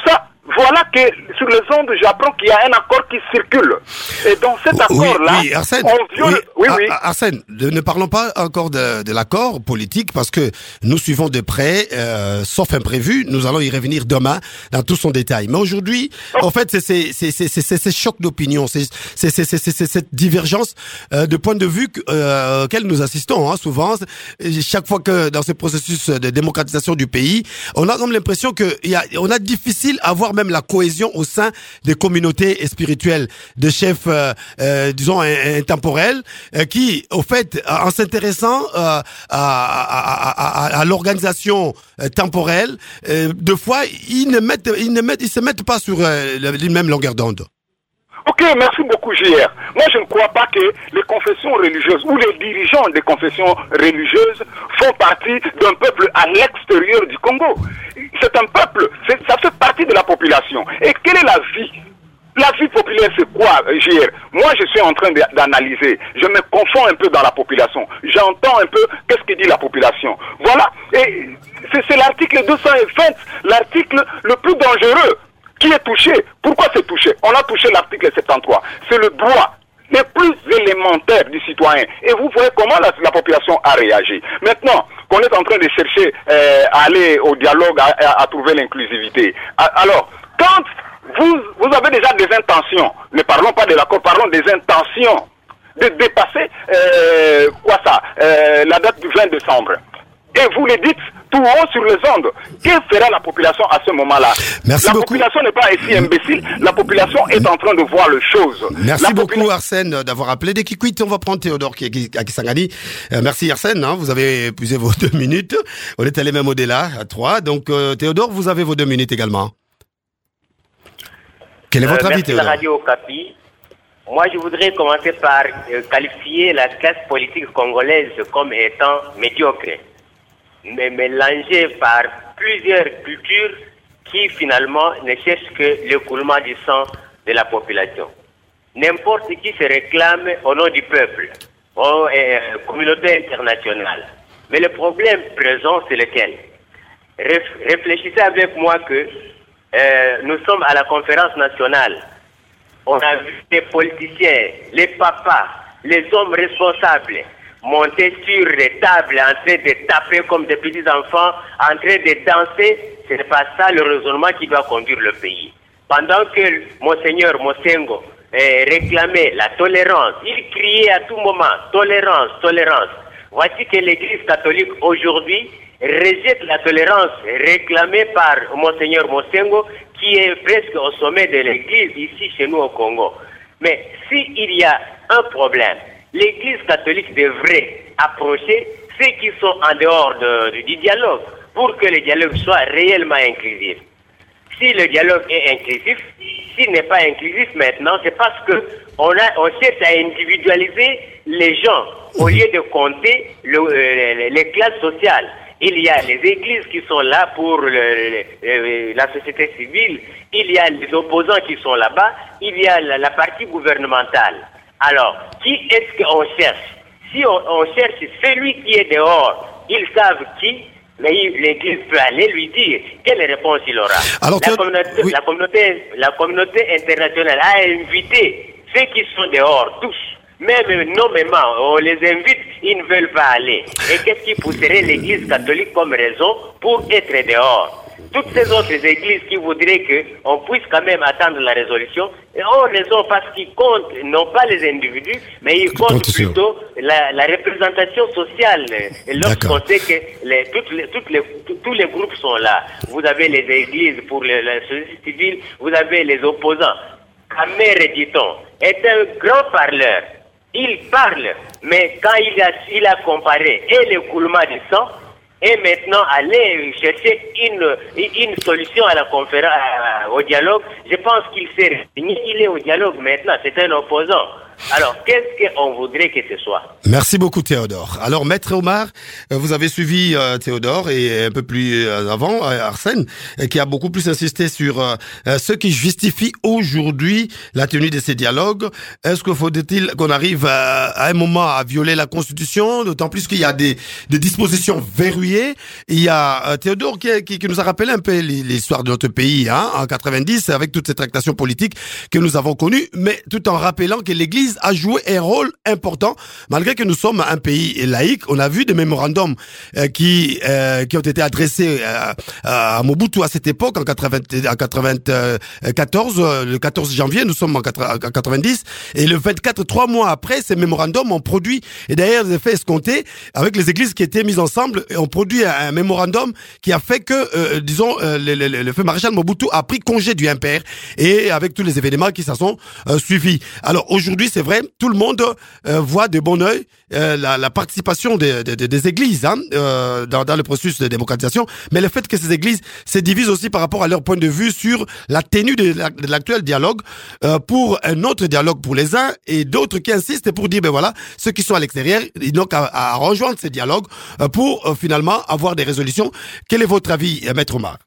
voilà que sur les ondes, j'apprends qu'il y a un accord qui circule. Et dans cet accord-là, oui, oui, Arsène, on viole... oui, oui, oui. Arsène, ne parlons pas encore de, de l'accord politique parce que nous suivons de près, euh, sauf imprévu, nous allons y revenir demain dans tout son détail. Mais aujourd'hui, oh. en fait, c'est c'est c'est c'est c'est ces chocs d'opinion, c'est c'est c'est c'est c'est cette divergence euh, de point de vue euh, auquel nous assistons hein, souvent. Chaque fois que dans ce processus de démocratisation du pays, on a comme l'impression que il y a on a difficile à avoir même la cohésion au sein des communautés spirituelles, de chefs, euh, euh, disons, intemporels, euh, qui, au fait, en s'intéressant euh, à, à, à, à l'organisation euh, temporelle, euh, deux fois, ils ne mettent, ils ne mettent, ils se mettent pas sur euh, la même longueur d'onde. Ok, merci beaucoup, J R. Moi, je ne crois pas que les confessions religieuses ou les dirigeants des confessions religieuses font partie d'un peuple à l'extérieur du Congo. C'est un peuple, c'est, ça fait partie de la population. Et quelle est la vie? La vie populaire, c'est quoi, J R? Moi, je suis en train de, d'analyser. Je me confonds un peu dans la population. J'entends un peu qu'est-ce que dit la population. Voilà. Et c'est, c'est l'article deux cent vingt, l'article le plus dangereux. Qui est touché? Pourquoi c'est touché? On a touché l'article soixante-treize. C'est le droit le plus élémentaire du citoyen. Et vous voyez comment la, la population a réagi. Maintenant qu'on est en train de chercher euh, à aller au dialogue, à, à, à trouver l'inclusivité. Alors, quand vous, vous avez déjà des intentions, ne parlons pas de l'accord, parlons des intentions de dépasser euh, quoi ça, euh, la date du vingt décembre. Et vous le dites tout haut sur les ondes. Que fera la population à ce moment-là? Merci la beaucoup. population n'est pas ici imbécile. La population est en train de voir les choses. Merci la beaucoup popula... Arsène d'avoir appelé. Dès qu'il quitte, on va prendre Théodore Akisangani. Euh, merci Arsène, hein, vous avez épuisé vos deux minutes. On est allé même au-delà, à trois. Donc euh, Théodore, vous avez vos deux minutes également. Quel est votre euh, avis, merci Théodore? la radio Okapi. Moi, je voudrais commencer par euh, qualifier la classe politique congolaise comme étant médiocre, mais mélangée par plusieurs cultures qui finalement ne cherchent que l'écoulement du sang de la population. N'importe qui se réclame au nom du peuple, aux euh, communautés internationales. Mais le problème présent, c'est lequel? Réf- réfléchissez avec moi que euh, nous sommes à la conférence nationale. On a vu les politiciens, les papas, les hommes responsables monter sur les tables en train de taper comme des petits enfants, en train de danser. Ce n'est pas ça le raisonnement qui doit conduire le pays. Pendant que Monseigneur Mosengo eh, réclamait la tolérance, il criait à tout moment tolérance, tolérance. Voici que l'Église catholique aujourd'hui rejette la tolérance réclamée par Monseigneur Mosengo, qui est presque au sommet de l'Église ici chez nous au Congo. Mais s'il y a un problème, l'Église catholique devrait approcher ceux qui sont en dehors de, de, du dialogue pour que le dialogue soit réellement inclusif. Si le dialogue est inclusif, s'il n'est pas inclusif maintenant, c'est parce que on, a, on cherche à individualiser les gens au lieu de compter le, euh, les classes sociales. Il y a les églises qui sont là pour le, le, le, la société civile, il y a les opposants qui sont là-bas, il y a la, la partie gouvernementale. Alors, qui est-ce qu'on cherche? Si on, on cherche celui qui est dehors, ils savent qui, mais l'Église peut aller lui dire quelle réponse il aura. Alors, la, communauté, oui. la, communauté, la communauté internationale a invité ceux qui sont dehors, tous. Même nommément, on les invite, ils ne veulent pas aller. Et qu'est-ce qui pousserait l'Église catholique comme raison pour être dehors? Toutes ces autres églises qui voudraient qu'on puisse quand même attendre la résolution, ont raison parce qu'ils comptent, non pas les individus, mais ils comptent plutôt la, la représentation sociale. Lorsqu'on sait que les, toutes les, toutes les, tous les groupes sont là. Vous avez les églises pour les, la société civile, vous avez les opposants. Kamere, dit-on, est un grand parleur. Il parle, mais quand il a, il a comparé et l'écoulement du sang, et maintenant aller chercher une, une solution à la conférence, au dialogue, je pense qu'il s'est résigné, il est au dialogue maintenant, c'est un opposant. Alors, qu'est-ce qu'on voudrait que ce soit? Merci beaucoup Théodore. Alors Maître Omar, vous avez suivi euh, Théodore et un peu plus euh, avant euh, Arsène, euh, qui a beaucoup plus insisté sur euh, ce qui justifie aujourd'hui la tenue de ces dialogues. Est-ce qu'il faut-il qu'on arrive à, à un moment à violer la Constitution, d'autant plus qu'il y a des, des dispositions verrouillées. Il y a euh, Théodore qui, qui, qui nous a rappelé un peu l'histoire de notre pays hein, en quatre-vingt-dix avec toutes ces tractations politiques que nous avons connues, mais tout en rappelant que l'Église a joué un rôle important, malgré que nous sommes un pays laïque. On a vu des mémorandums euh, qui euh, qui ont été adressés euh, à Mobutu à cette époque en quatre-vingt-quatorze, le quatorze janvier, nous sommes en quatre-vingt-dix, et le vingt-quatre, trois mois après, ces mémorandums ont produit, et d'ailleurs les effets escomptés, avec les églises qui étaient mises ensemble, ont produit un, un mémorandum qui a fait que, euh, disons, euh, le, le, le feu maréchal Mobutu a pris congé du impère, et avec tous les événements qui s'en sont euh, suivis. Alors aujourd'hui, c'est vrai, tout le monde euh, voit de bon œil euh, la, la participation des, des, des églises hein, euh, dans, dans le processus de démocratisation, mais le fait que ces églises se divisent aussi par rapport à leur point de vue sur la tenue de, la, de l'actuel dialogue euh, pour un autre dialogue pour les uns et d'autres qui insistent pour dire ben voilà, ceux qui sont à l'extérieur, ils n'ont qu'à à rejoindre ces dialogues euh, pour euh, finalement avoir des résolutions. Quel est votre avis, euh, Maître Omar?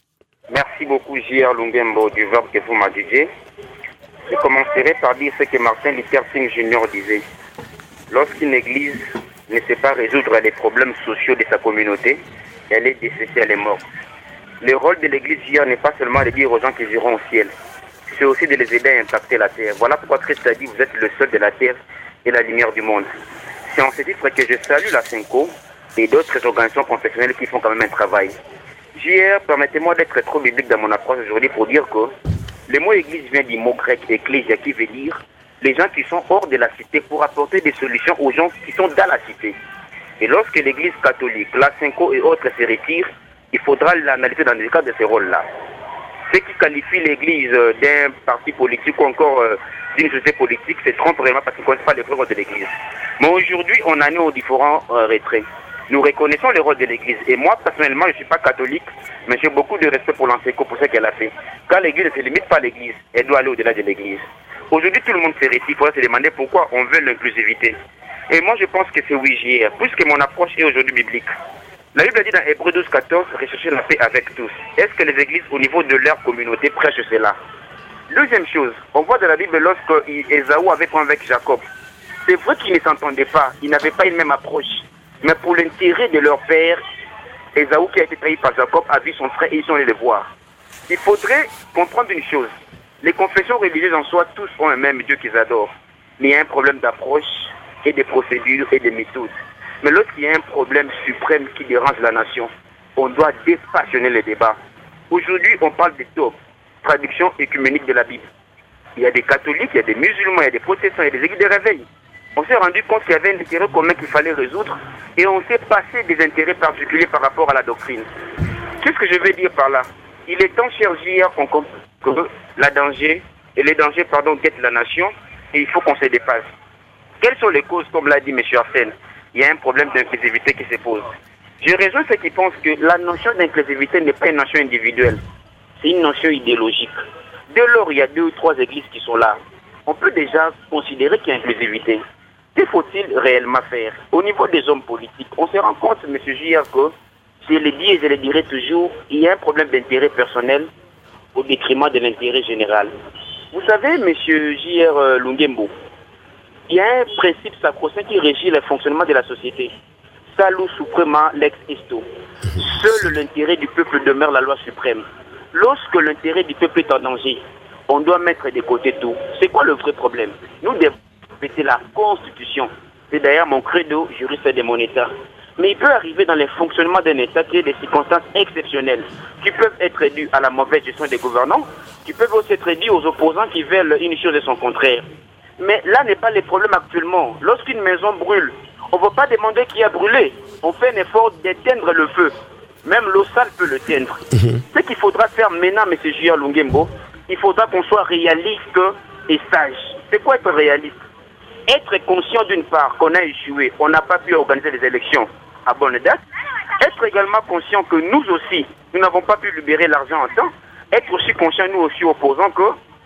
Merci beaucoup, J R Lungembo, du verbe que vous m'avez. Je commencerai par dire ce que Martin Luther King junior disait. Lorsqu'une église ne sait pas résoudre les problèmes sociaux de sa communauté, elle est décédée, elle est morte. Le rôle de l'église hier n'est pas seulement de dire aux gens qu'ils iront au ciel, c'est aussi de les aider à impacter la terre. Voilà pourquoi Christ a dit, vous êtes le sol de la terre et la lumière du monde. C'est en ce titre que je salue la Senko et d'autres organisations confessionnelles qui font quand même un travail. J R, permettez-moi d'être trop biblique dans mon approche aujourd'hui pour dire que le mot église vient du mot grec ecclésia qui veut dire les gens qui sont hors de la cité pour apporter des solutions aux gens qui sont dans la cité. Et lorsque l'église catholique, la Senko et autres se retirent, il faudra l'analyser dans le cadre de ces rôles-là. Ce qui qualifie l'église d'un parti politique ou encore euh, d'une société politique se trompe vraiment parce qu'ils ne connaissent pas les rôles de l'église. Mais aujourd'hui, on en est aux différents euh, retraits. Nous reconnaissons le rôle de l'église. Et moi, personnellement, je ne suis pas catholique, mais j'ai beaucoup de respect pour l'Anseco, pour ce qu'elle a fait. Quand l'église ne se limite pas à l'église, elle doit aller au-delà de l'église. Aujourd'hui, tout le monde se retire. Il faudrait se demander pourquoi on veut l'inclusivité. Et moi, je pense que c'est oui, J R, puisque mon approche est aujourd'hui biblique. La Bible dit dans Hébreux douze, quatorze, rechercher la paix avec tous. Est-ce que les églises, au niveau de leur communauté, prêchent cela? Deuxième chose, on voit dans la Bible lorsque Ésaü avait pris avec Jacob. C'est vrai qu'ils ne s'entendaient pas, ils n'avaient pas une même approche. Mais pour l'intérêt de leur père, Ésaü qui a été trahi par Jacob a vu son frère et ils sont allés le voir. Il faudrait comprendre une chose. Les confessions religieuses en soi, tous ont un même Dieu qu'ils adorent. Mais il y a un problème d'approche et de procédures et de méthodes. Mais lorsqu'il y a un problème suprême qui dérange la nation, on doit dépassionner les débats. Aujourd'hui, on parle des top, traduction écuménique de la Bible. Il y a des catholiques, il y a des musulmans, il y a des protestants, il y a des églises de réveil. On s'est rendu compte qu'il y avait un intérêt commun qu'il fallait résoudre et on s'est passé des intérêts particuliers par rapport à la doctrine. Qu'est-ce que je veux dire par là? Il est temps, cher J R, qu'on comprenne que la danger, et les dangers, pardon, guettent la nation et il faut qu'on se dépasse. Quelles sont les causes, comme l'a dit M. Arsène? Il y a un problème d'inclusivité qui se pose. Je rejoins ceux qui pensent que la notion d'inclusivité n'est pas une notion individuelle, c'est une notion idéologique. Dès lors, il y a deux ou trois églises qui sont là. On peut déjà considérer qu'il y a inclusivité. Que faut-il réellement faire? Au niveau des hommes politiques, on se rend compte, M. J R, que, je le dis et je le dirai toujours, il y a un problème d'intérêt personnel au détriment de l'intérêt général. Vous savez, M. J R Lungembo, il y a un principe sacro-saint qui régit le fonctionnement de la société. Salus suprema lex esto. Seul l'intérêt du peuple demeure la loi suprême. Lorsque l'intérêt du peuple est en danger, on doit mettre de côté tout. C'est quoi le vrai problème? Nous devons respecter la Constitution. C'est d'ailleurs mon credo, juriste de mon État. Mais il peut arriver dans le fonctionnement d'un État qu'il y ait des circonstances exceptionnelles qui peuvent être dues à la mauvaise gestion des gouvernants, qui peuvent aussi être dues aux opposants qui veulent une chose de son contraire. Mais là n'est pas le problème actuellement. Lorsqu'une maison brûle, on ne va pas demander qui a brûlé. On fait un effort d'éteindre le feu. Même l'eau sale peut le teindre. Mmh. Ce qu'il faudra faire maintenant, M. J R Lungembo, il faudra qu'on soit réaliste et sage. C'est quoi être réaliste? Être conscient d'une part qu'on a échoué, on n'a pas pu organiser les élections à bonne date. Être également conscient que nous aussi, nous n'avons pas pu libérer l'argent en temps. Être aussi conscient, nous aussi, opposants, que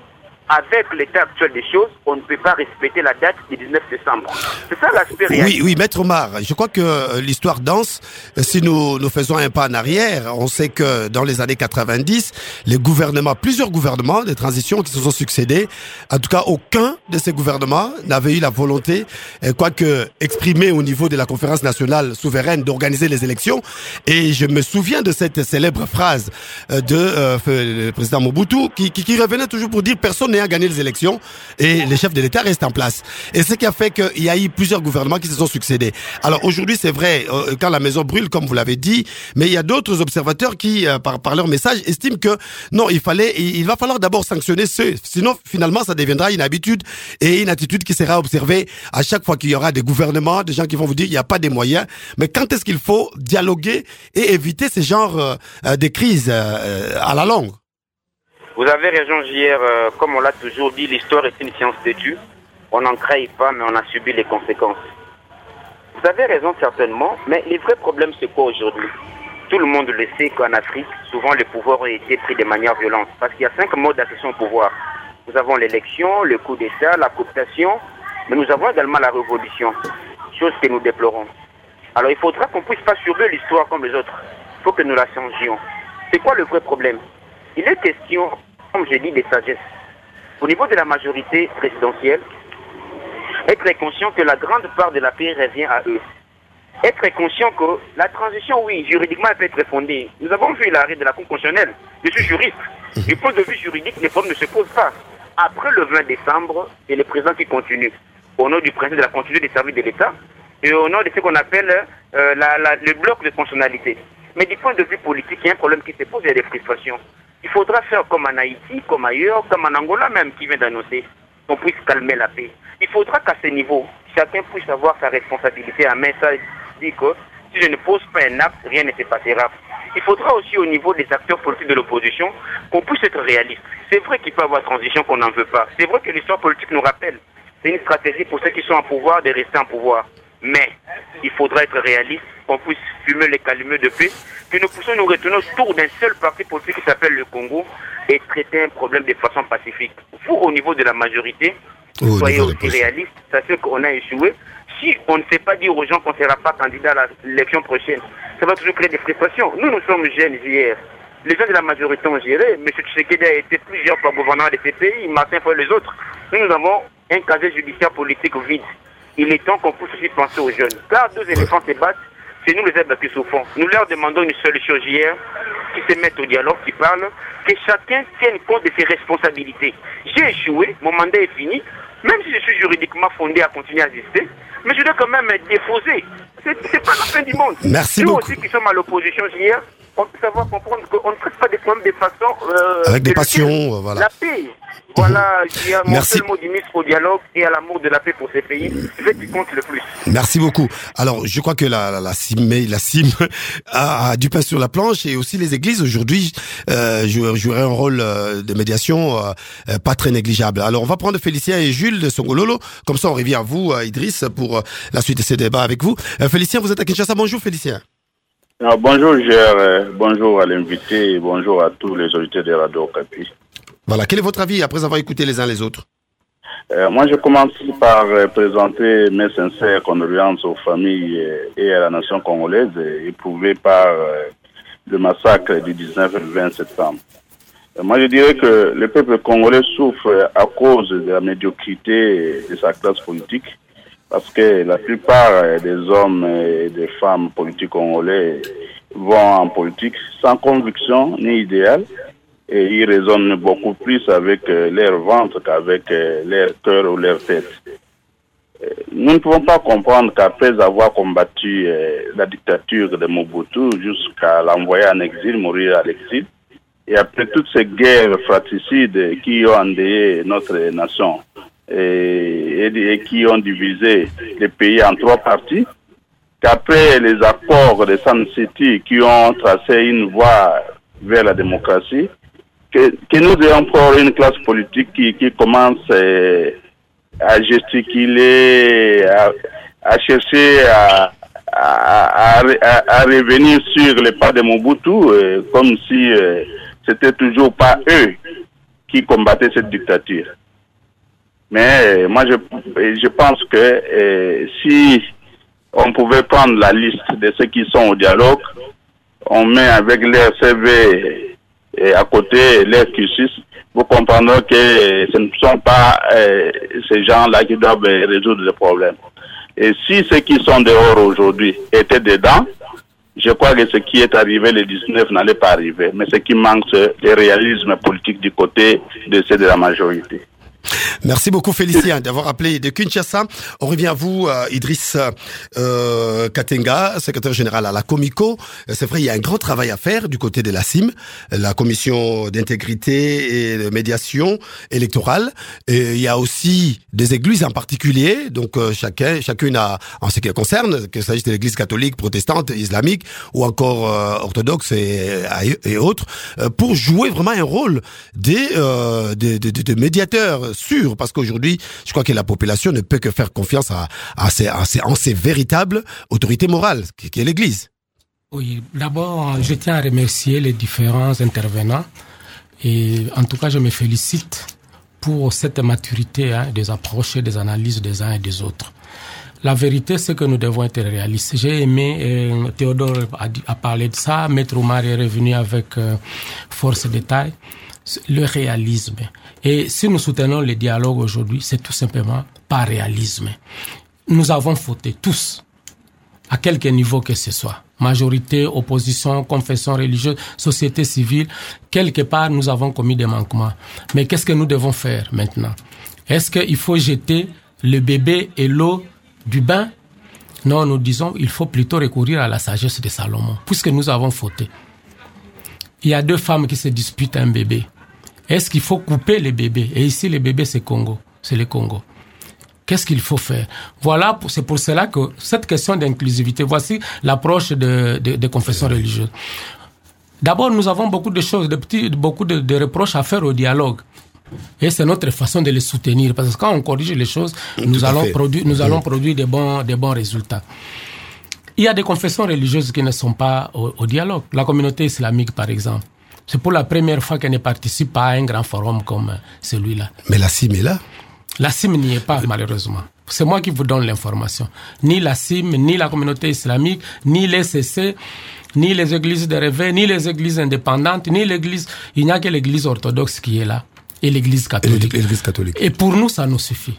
avec l'état actuel des choses, on ne peut pas respecter la date du dix-neuf décembre. C'est ça l'aspect réaliste. Oui, oui, Maître Omar, je crois que euh, l'histoire danse. Si nous, nous faisons un pas en arrière, on sait que dans les années quatre-vingt-dix, les gouvernements, plusieurs gouvernements de transition qui se sont succédés, en tout cas aucun de ces gouvernements n'avait eu la volonté, euh, quoique exprimée au niveau de la conférence nationale souveraine, d'organiser les élections. Et je me souviens de cette célèbre phrase euh, de euh, le président Mobutu qui, qui, qui revenait toujours pour dire personne à gagner les élections et les chefs de l'État restent en place. Et ce qui a fait qu'il y a eu plusieurs gouvernements qui se sont succédés. Alors aujourd'hui, c'est vrai, euh, quand la maison brûle, comme vous l'avez dit, mais il y a d'autres observateurs qui, euh, par, par leur message, estiment que non, il fallait, il, il va falloir d'abord sanctionner ceux. Sinon, finalement, ça deviendra une habitude et une attitude qui sera observée à chaque fois qu'il y aura des gouvernements, des gens qui vont vous dire qu'il n'y a pas des moyens. Mais quand est-ce qu'il faut dialoguer et éviter ces genres euh, de crises euh, à la longue? Vous avez raison, J R. Euh, comme on l'a toujours dit, l'histoire est une science têtue. On n'en crée pas, mais on a subi les conséquences. Vous avez raison, certainement, mais les vrais problèmes, c'est quoi aujourd'hui? Tout le monde le sait qu'en Afrique, souvent, le pouvoir a été pris de manière violente. Parce qu'il y a cinq modes d'accession au pouvoir. Nous avons l'élection, le coup d'État, la cooptation, mais nous avons également la révolution, chose que nous déplorons. Alors, il faudra qu'on puisse pas subir l'histoire comme les autres. Il faut que nous la changions. C'est quoi le vrai problème? Il est question, comme je dis, de sagesse. Au niveau de la majorité présidentielle, être conscient que la grande part de la paix revient à eux. Être conscient que la transition, oui, juridiquement, elle peut être fondée. Nous avons vu l'arrêt de la Cour constitutionnelle. Je suis juriste. Du point de vue juridique, les problèmes ne se posent pas. Après le vingt décembre, c'est le président qui continue, au nom du principe de la continuité des services de l'État et au nom de ce qu'on appelle euh, la, la, le bloc de fonctionnalité. Mais du point de vue politique, il y a un problème qui se pose, il y a des frustrations. Il faudra faire comme en Haïti, comme ailleurs, comme en Angola même, qui vient d'annoncer, qu'on puisse calmer la paix. Il faudra qu'à ce niveau, chacun puisse avoir sa responsabilité à main. Ça dit que si je ne pose pas un acte, rien ne se passera. Il faudra aussi au niveau des acteurs politiques de l'opposition qu'on puisse être réaliste. C'est vrai qu'il peut y avoir transition qu'on n'en veut pas. C'est vrai que l'histoire politique nous rappelle. C'est une stratégie pour ceux qui sont en pouvoir de rester en pouvoir. Mais il faudra être réaliste, qu'on puisse fumer les calumet de paix, que nous puissions nous retenir autour d'un seul parti politique qui s'appelle le Congo et traiter un problème de façon pacifique. Vous, au niveau de la majorité, oh, soyez aussi réaliste. Sachez qu'on a échoué. Si on ne sait pas dire aux gens qu'on ne sera pas candidat à l'élection prochaine, ça va toujours créer des frustrations. Nous, nous sommes jeunes hier. Les gens de la majorité ont géré. M. Tshisekedi a été plusieurs fois gouverneur de ces pays, Martin fois les autres. Nous, nous avons un casier judiciaire politique vide. Il est temps qu'on puisse aussi penser aux jeunes. Car deux éléphants se battent, c'est nous les êtres qui souffrons. Nous leur demandons une seule chose hier, qui se mettent au dialogue, qui parlent, que chacun tienne compte de ses responsabilités. J'ai échoué, mon mandat est fini, même si je suis juridiquement fondé à continuer à exister, mais je dois quand même être déposé. C'est, c'est pas la fin du monde. Merci Nous beaucoup. aussi qui sommes à l'opposition hier, on peut savoir comprendre qu'on ne traite pas des problèmes de façon... Euh, Avec des de passions, laquelle, voilà. La paix. Voilà, il y a mon Merci. seul mot du ministre au dialogue et à l'amour de la paix pour ces pays. C'est ce qui compte le plus. Merci beaucoup. Alors, je crois que la, la, la cime, la cime a, a du pain sur la planche et aussi les églises aujourd'hui euh, joueraient un rôle euh, de médiation euh, pas très négligeable. Alors, on va prendre Félicien et Jules de Songololo. Comme ça, on revient à vous, à Idriss, pour euh, la suite de ces débats avec vous. Euh, Félicien, vous êtes à Kinshasa. Bonjour, Félicien. Ah, bonjour, Gérard. Euh, bonjour à l'invité et bonjour à tous les auditeurs de Radio Okapi. Voilà, quel est votre avis après avoir écouté les uns les autres? euh, Moi, je commence par euh, présenter mes sincères condoléances aux familles euh, et à la nation congolaise euh, éprouvée par euh, le massacre du dix-neuf et vingt septembre. Euh, moi, je dirais que le peuple congolais souffre euh, à cause de la médiocrité de sa classe politique, parce que la plupart euh, des hommes et des femmes politiques congolais vont en politique sans conviction ni idéal. Et ils raisonnent beaucoup plus avec euh, leur ventre qu'avec euh, leur cœur ou leur tête. Euh, nous ne pouvons pas comprendre qu'après avoir combattu euh, la dictature de Mobutu jusqu'à l'envoyer en exil, mourir à l'exil, et après toutes ces guerres fratricides qui ont endeuillé notre nation et, et, et qui ont divisé le pays en trois parties, qu'après les accords de San City qui ont tracé une voie vers la démocratie, Que, que nous ayons encore une classe politique qui, qui commence euh, à gesticuler, à, à chercher à, à, à, à, à revenir sur les pas de Mobutu, euh, comme si euh, c'était toujours pas eux qui combattaient cette dictature. Mais moi, je, je pense que euh, si on pouvait prendre la liste de ceux qui sont au dialogue, on met avec leur C V et à côté leur cursus, vous comprendrez que ce ne sont pas euh, ces gens-là qui doivent résoudre le problème. Et si ceux qui sont dehors aujourd'hui étaient dedans, je crois que ce qui est arrivé le dix-neuf n'allait pas arriver. Mais ce qui manque, c'est le réalisme politique du côté de ceux de la majorité. Merci beaucoup Félicien d'avoir appelé de Kinshasa. On revient à vous, euh, Idriss euh, Katenga, secrétaire général à la Comico. C'est vrai, il y a un grand travail à faire du côté de la C I M, la commission d'intégrité et de médiation électorale. Et il y a aussi des églises en particulier, donc euh, chacun, chacune a, en ce qui concerne, qu'il s'agisse de l'église catholique, protestante, islamique ou encore euh, orthodoxe et, et autres, euh, pour jouer vraiment un rôle des, euh, des, des, des médiateurs sûr, parce qu'aujourd'hui, je crois que la population ne peut que faire confiance à, à, ces, à ces, en ces véritables autorités morales, qui, qui est l'Église. Oui, d'abord, je tiens à remercier les différents intervenants et en tout cas, je me félicite pour cette maturité hein, des approches et des analyses des uns et des autres. La vérité, c'est que nous devons être réalistes. J'ai aimé, euh, Théodore a, a parlé de ça, Maître Omar est revenu avec euh, force détail, le réalisme. Et si nous soutenons le dialogue aujourd'hui, c'est tout simplement par réalisme. Nous avons fauté tous, à quelque niveau que ce soit. Majorité, opposition, confession religieuse, société civile, quelque part nous avons commis des manquements. Mais qu'est-ce que nous devons faire maintenant? Est-ce qu'il faut jeter le bébé et l'eau du bain? Non, nous disons il faut plutôt recourir à la sagesse de Salomon, puisque nous avons fauté. Il y a deux femmes qui se disputent un bébé. Est-ce qu'il faut couper les bébés? Et ici, les bébés, c'est Congo. C'est le Congo. Qu'est-ce qu'il faut faire? Voilà, c'est pour cela que cette question d'inclusivité, voici l'approche de, de, de confession religieuse. D'abord, nous avons beaucoup de choses, de petits, beaucoup de, de reproches à faire au dialogue. Et c'est notre façon de les soutenir. Parce que quand on corrige les choses, nous allons, produire, nous allons produire des bons, des bons résultats. Il y a des confessions religieuses qui ne sont pas au, au dialogue. La communauté islamique, par exemple. C'est pour la première fois qu'elle ne participe pas à un grand forum comme celui-là. Mais la C I M est là. La C I M n'y est pas, malheureusement. C'est moi qui vous donne l'information. Ni la C I M, ni la communauté islamique, ni les C C, ni les églises de réveil, ni les églises indépendantes, ni l'église... Il n'y a que l'église orthodoxe qui est là. Et l'église catholique. Et l'église catholique. Et pour nous, ça nous suffit.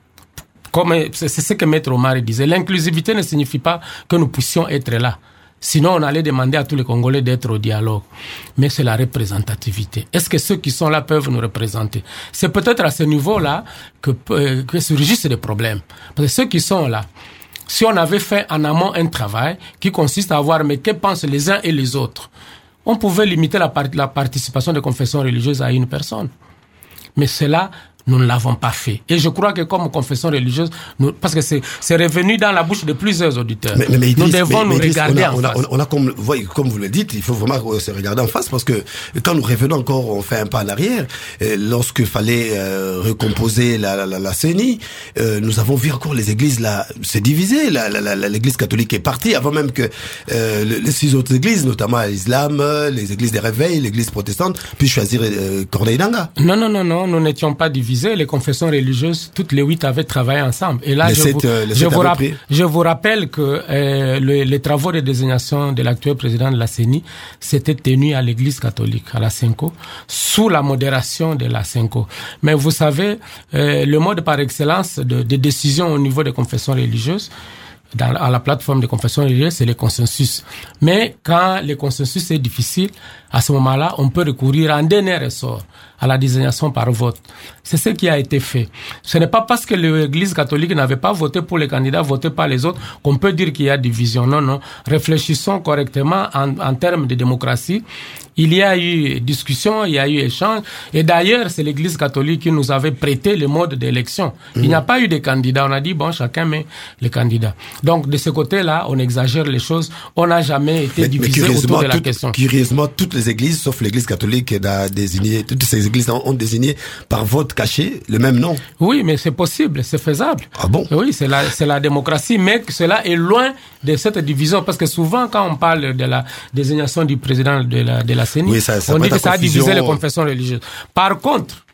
Comme c'est ce que Maître Omar disait. L'inclusivité ne signifie pas que nous puissions être là. Sinon, on allait demander à tous les Congolais d'être au dialogue. Mais c'est la représentativité. Est-ce que ceux qui sont là peuvent nous représenter? C'est peut-être à ce niveau-là que, euh, que surgissent des problèmes. Parce que ceux qui sont là, si on avait fait en amont un travail qui consiste à voir mais que pensent les uns et les autres, on pouvait limiter la, part, la participation des confessions religieuses à une personne. Mais cela, nous ne l'avons pas fait. Et je crois que comme confession religieuse, nous, parce que c'est, c'est revenu dans la bouche de plusieurs auditeurs. Mais, mais, mais Idriss, nous devons mais, nous mais regarder on a, en on a, face. On a, comme, voyez, comme vous le dites, il faut vraiment se regarder en face parce que quand nous revenons encore, on fait un pas en arrière. Lorsqu'il fallait euh, recomposer la, la, la, la C N I, euh, nous avons vu encore les églises là se diviser. La, la, la, l'église catholique est partie avant même que euh, les six autres églises, notamment l'islam, les églises des réveils, l'église protestante, puissent choisir euh, Corneille Nangaa. Non, non, non, non, nous n'étions pas divisés. Les confessions religieuses, toutes les huit avaient travaillé ensemble. Et là, je, sept, vous, euh, je, vous rap- je vous rappelle que euh, le, les travaux de désignation de l'actuel président de la C E N I s'étaient tenus à l'église catholique, à la Senko, sous la modération de la Senko. Mais vous savez, euh, le mode par excellence de, de décision au niveau des confessions religieuses, dans, à la plateforme de confession religieuse, c'est le consensus. Mais quand le consensus est difficile, à ce moment-là, on peut recourir en dernier ressort à la désignation par vote. C'est ce qui a été fait. Ce n'est pas parce que l'Église catholique n'avait pas voté pour les candidats, voté par les autres, qu'on peut dire qu'il y a division. Non, non. Réfléchissons correctement en, en termes de démocratie. Il y a eu discussion, il y a eu échange. Et d'ailleurs, c'est l'Église catholique qui nous avait prêté le mode d'élection. Il mmh. n'y a pas eu de candidats. On a dit, bon, chacun met les candidats. Donc, de ce côté-là, on exagère les choses. On n'a jamais été mais, divisé mais autour de la tout, question. Curieusement, toutes les églises, sauf l'Église catholique, a désigné, toutes ces églises ont désigné par vote caché le même nom. Oui, mais c'est possible, c'est faisable. Ah bon? Oui, c'est la, c'est la démocratie, mais cela est loin de cette division. Parce que souvent, quand on parle de la désignation du président de la, de la C E N I, oui, ça, ça on dit que ça a divisé les confessions religieuses. Par contre,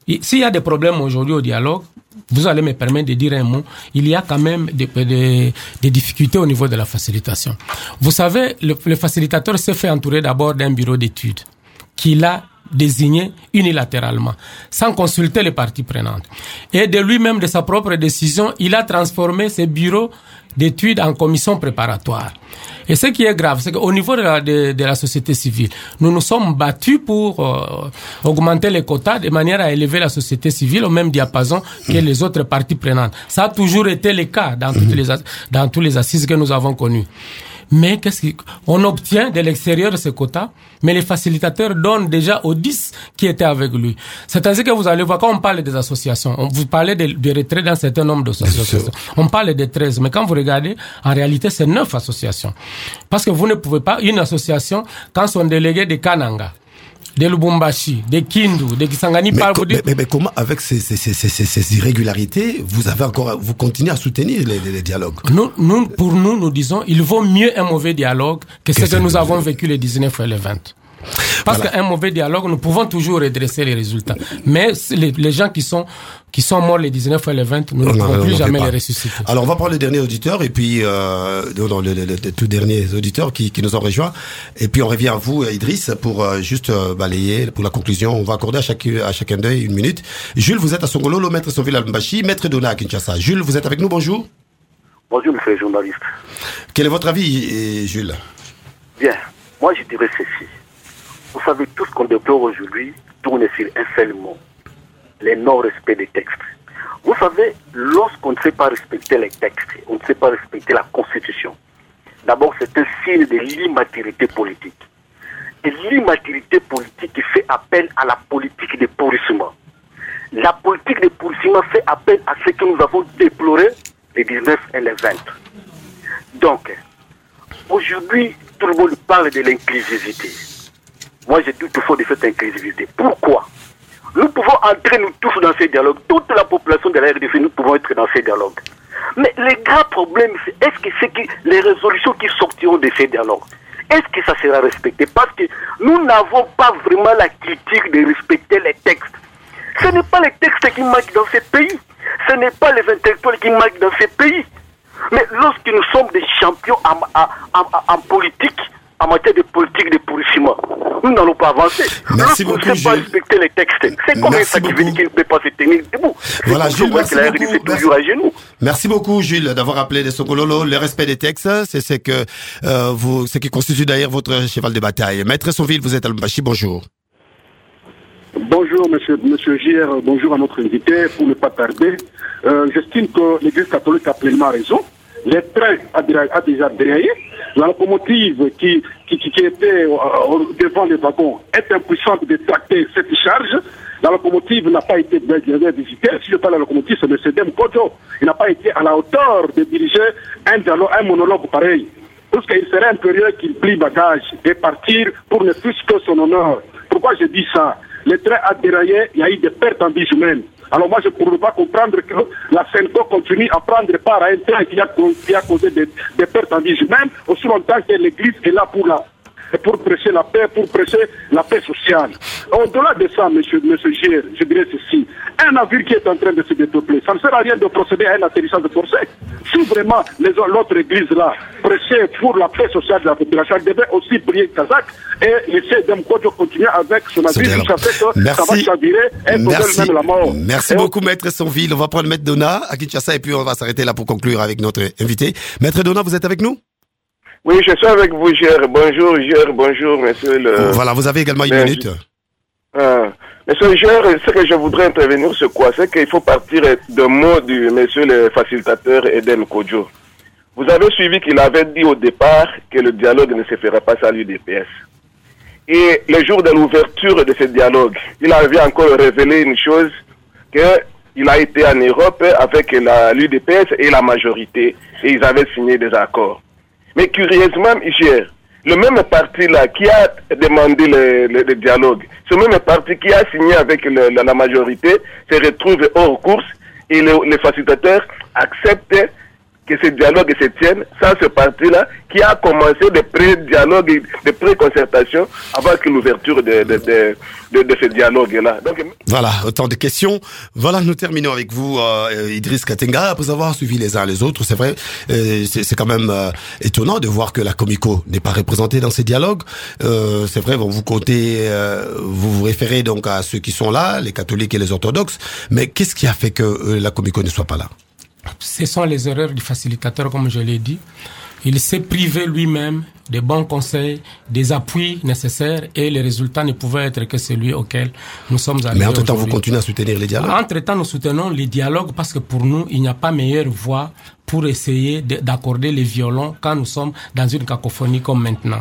s'il y a des problèmes aujourd'hui au dialogue, vous allez me permettre de dire un mot, il y a quand même des, des, des difficultés au niveau de la facilitation. Vous savez, le, le facilitateur s'est fait entourer d'abord d'un bureau d'études qu'il a désigné unilatéralement, sans consulter les parties prenantes. Et de lui-même, de sa propre décision, il a transformé ce bureau d'études en commission préparatoire. Et ce qui est grave, c'est qu'au niveau de la, de, de la société civile, nous nous sommes battus pour euh, augmenter les quotas de manière à élever la société civile au même diapason que les autres parties prenantes. Ça a toujours été le cas dans toutes les, dans tous les assises que nous avons connues. Mais qu'est-ce qu'on obtient de l'extérieur de ces quotas, mais les facilitateurs donnent déjà aux dix qui étaient avec lui. C'est ainsi que vous allez voir, quand on parle des associations, on vous parlez de, de retrait d'un certain nombre d'associations. On parle de treize, mais quand vous regardez, en réalité, c'est neuf associations. Parce que vous ne pouvez pas, une association, quand son délégué de Kananga, de Lubumbashi, de Kindu, de Kisangani mais, parle... co- mais, mais, mais comment, avec ces, ces, ces, ces, ces irrégularités, vous avez encore, vous continuez à soutenir les, les, les dialogues? Nous, nous, pour nous, nous disons, il vaut mieux un mauvais dialogue que, que ce que nous avons vécu les dix-neuf et les vingt. Parce voilà. qu'un mauvais dialogue, nous pouvons toujours redresser les résultats. Mais les, les gens qui sont, qui sont morts les dix-neuf et les vingt, nous ne pouvons plus jamais les ressusciter. Alors, on va prendre le dernier auditeur et puis, euh, non, le, le, le, le tout dernier auditeur qui, qui nous ont rejoint. Et puis, on revient à vous, Idriss, pour euh, juste euh, balayer, pour la conclusion. On va accorder à, chaque, à chacun d'eux une minute. Jules, vous êtes à Songololo, Maître Sauville à Lubumbashi, Maître Dona à Kinshasa. Jules, vous êtes avec nous, bonjour. Bonjour, monsieur le journaliste. Quel est votre avis, Jules? Bien, moi je dirais ceci. Vous savez, tout ce qu'on déplore aujourd'hui tourne sur un seul mot, le non-respect des textes. Vous savez, lorsqu'on ne sait pas respecter les textes, on ne sait pas respecter la Constitution, d'abord c'est un signe de l'immaturité politique. Et l'immaturité politique fait appel à la politique de pourrissement. La politique de pourrissement fait appel à ce que nous avons déploré les dix-neuf et les vingt. Donc, aujourd'hui, tout le monde parle de l'inclusivité. Moi, j'ai tout faux de cette inclusivité. Pourquoi? Nous pouvons entrer, nous tous, dans ces dialogues. Toute la population de la R D C, nous pouvons être dans ces dialogues. Mais le grand problème, c'est est-ce que, c'est que les résolutions qui sortiront de ces dialogues, est-ce que ça sera respecté? Parce que nous n'avons pas vraiment la critique de respecter les textes. Ce n'est pas les textes qui manquent dans ces pays. Ce n'est pas les intellectuels qui manquent dans ces pays. Mais lorsque nous sommes des champions en, en, en, en politique, en matière de politique de pourrissement, nous n'allons pas avancer. Merci Lorsqu'on beaucoup, ne sait pas respecter les textes, c'est comme ça qui veut dire qu'il ne peut pas se tenir debout. Voilà, Jules, merci la beaucoup. Toujours à genoux. Merci beaucoup, Jules, d'avoir appelé de Songololo. Le respect des textes, c'est ce que euh, vous, ce qui constitue d'ailleurs votre cheval de bataille. Maître Sauville, vous êtes à Lubumbashi, bonjour. Bonjour, monsieur, monsieur J R, bonjour à notre invité. Pour ne pas tarder, euh, j'estime que l'Église catholique a pleinement raison. Les trains a, a déjà déraillé. La locomotive qui, qui, qui, qui était euh, devant les wagons est impuissante de tracter cette charge. La locomotive n'a pas été visitée. Si je parle de la locomotive, c'est le C D M Kojo. Il n'a pas été à la hauteur de diriger un dialogue, un monologue pareil. Parce qu'il serait impérieux qu'il plie bagage et partir pour ne plus que son honneur. Pourquoi je dis ça? Le train a déraillé, il y a eu des pertes en vie humaines. Alors moi, je ne pourrais pas comprendre que la Senko continue à prendre part à un train qui a, qui a causé des, des pertes en vie humaines, aussi longtemps que l'Église est là pour, la, pour prêcher la paix, pour prêcher la paix sociale. Au-delà de ça, monsieur, monsieur G, je dirais ceci. Un navire qui est en train de se dépeupler, ça ne sert à rien de procéder à un atterrissage de forcé. Si vraiment l'autre église là prêchait pour la paix sociale de la population, elle devait aussi prier Kazakh et laisser Demkojo continuer avec son navire jusqu'à ce que Merci. ça va chavirer et Merci. même la mort. Merci et beaucoup, on... Maître Sonville. On va prendre Maître Dona à Kinshasa et puis on va s'arrêter là pour conclure avec notre invité. Maître Dona, vous êtes avec nous? Oui, je suis avec vous, J R. Bonjour, J R. Bonjour, monsieur le... Voilà, vous avez également une Mais, minute. Ah. Monsieur J R, ce que je voudrais intervenir, c'est quoi? C'est qu'il faut partir d'un mot du monsieur le facilitateur Eden Kodjo. Vous avez suivi qu'il avait dit au départ que le dialogue ne se ferait pas sans l'U D P S. Et le jour de l'ouverture de ce dialogue, il avait encore révélé une chose, qu'il a été en Europe avec l'U D P S et la majorité, et ils avaient signé des accords. Mais curieusement, J R, le même parti là qui a demandé le, le, le dialogue, ce même parti qui a signé avec le, la, la majorité se retrouve hors course et le, les facilitateurs acceptent que ce dialogue se tienne sans ce parti-là qui a commencé des pré-dialogues, des pré-concertations avant que l'ouverture de, de, de, de, de ce dialogue-là. Donc, voilà, autant de questions. Voilà, nous terminons avec vous, euh, Idriss Katenga. Après avoir suivi les uns les autres, c'est vrai, euh, c'est, c'est quand même euh, étonnant de voir que la Comico n'est pas représentée dans ces dialogues. Euh, c'est vrai, bon, vous comptez, euh, vous vous référez donc à ceux qui sont là, les catholiques et les orthodoxes, mais qu'est-ce qui a fait que euh, la Comico ne soit pas là? Ce sont les erreurs du facilitateur, comme je l'ai dit. Il s'est privé lui-même des bons conseils, des appuis nécessaires, et les résultats ne pouvaient être que celui auquel nous sommes arrivés. Mais entre-temps, aujourd'hui. vous continuez à soutenir les dialogues? Entre-temps, nous soutenons les dialogues parce que pour nous, il n'y a pas meilleure voie pour essayer de, d'accorder les violons quand nous sommes dans une cacophonie comme maintenant.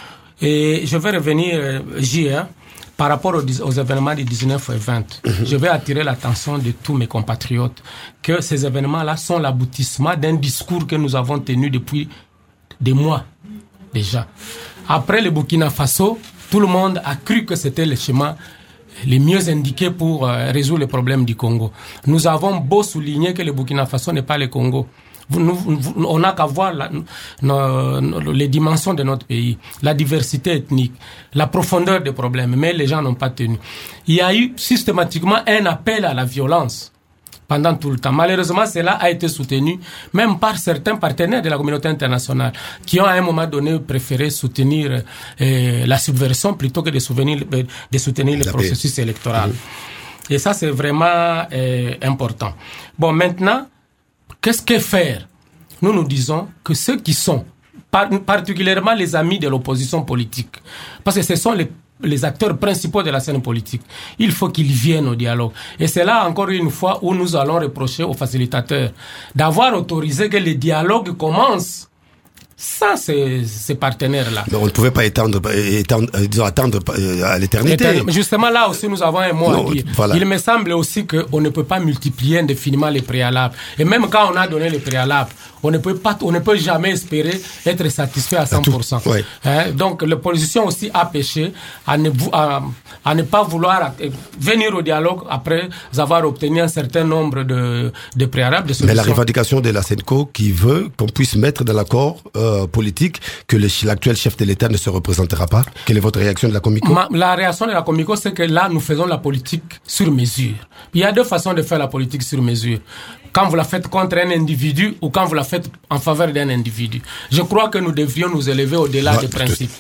Et je vais revenir, euh, J R, par rapport aux, aux événements du dix-neuf et vingt, mmh. je vais attirer l'attention de tous mes compatriotes que ces événements-là sont l'aboutissement d'un discours que nous avons tenu depuis des mois déjà. Après le Burkina Faso, tout le monde a cru que c'était le chemin les mieux indiqués pour euh, résoudre les problèmes du Congo. Nous avons beau souligner que le Burkina Faso n'est pas le Congo. Nous, nous, on n'a qu'à voir la, nos, nos, les dimensions de notre pays, la diversité ethnique, la profondeur des problèmes, mais les gens n'ont pas tenu. Il y a eu systématiquement un appel à la violence pendant tout le temps. Malheureusement, cela a été soutenu même par certains partenaires de la communauté internationale qui ont à un moment donné préféré soutenir euh, la subversion plutôt que de soutenir, de soutenir le processus paix. électoral. Mmh. Et ça, c'est vraiment euh, important. Bon, maintenant, qu'est-ce que faire? Nous nous disons que ceux qui sont, par, particulièrement les amis de l'opposition politique, parce que ce sont les, les acteurs principaux de la scène politique, il faut qu'ils viennent au dialogue. Et c'est là encore une fois où nous allons reprocher aux facilitateurs d'avoir autorisé que le dialogue commence sans ces, ces partenaires-là. Mais on ne pouvait pas étendre, étendre, disons, attendre à l'éternité. Étendre. Justement, là aussi, nous avons un mot non, à dire. Voilà. Il me semble aussi qu'on ne peut pas multiplier indéfiniment les préalables. Et même quand on a donné les préalables, on ne peut pas, on ne peut jamais espérer être satisfait à cent pour cent. Ouais. Hein? Donc, l'opposition aussi a péché à ne, à, à ne pas vouloir venir au dialogue après avoir obtenu un certain nombre de, de préalables, de solutions. Mais la revendication de la SENCO qui veut qu'on puisse mettre dans l'accord euh, politique que le, l'actuel chef de l'État ne se représentera pas. Quelle est votre réaction de la Comico? Ma, La réaction de la Comico, c'est que là, nous faisons la politique sur mesure. Il y a deux façons de faire la politique sur mesure. Quand vous la faites contre un individu ou quand vous la faites en faveur d'un individu. Je crois que nous devrions nous élever au-delà ouais, des principes.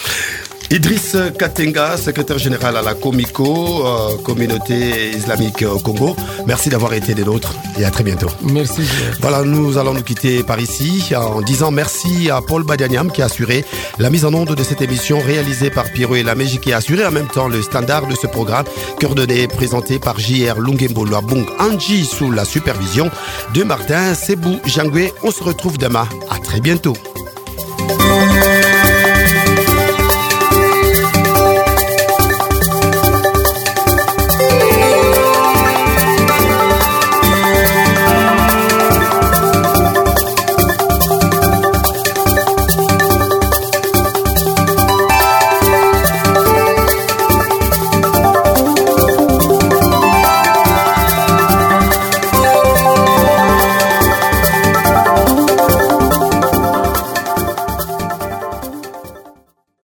Idriss Katenga, secrétaire général à la Comico, euh, communauté islamique au Congo. Merci d'avoir été des nôtres et à très bientôt. Merci. Voilà, nous allons nous quitter par ici en disant merci à Paul Badianiam qui a assuré la mise en onde de cette émission réalisée par Pierrot et Lamège qui a assuré en même temps le standard de ce programme coordonné et présenté par J R Lungembo Luabung Anji sous la supervision de Martin Sebou Jangwe. On se retrouve demain. À très bientôt.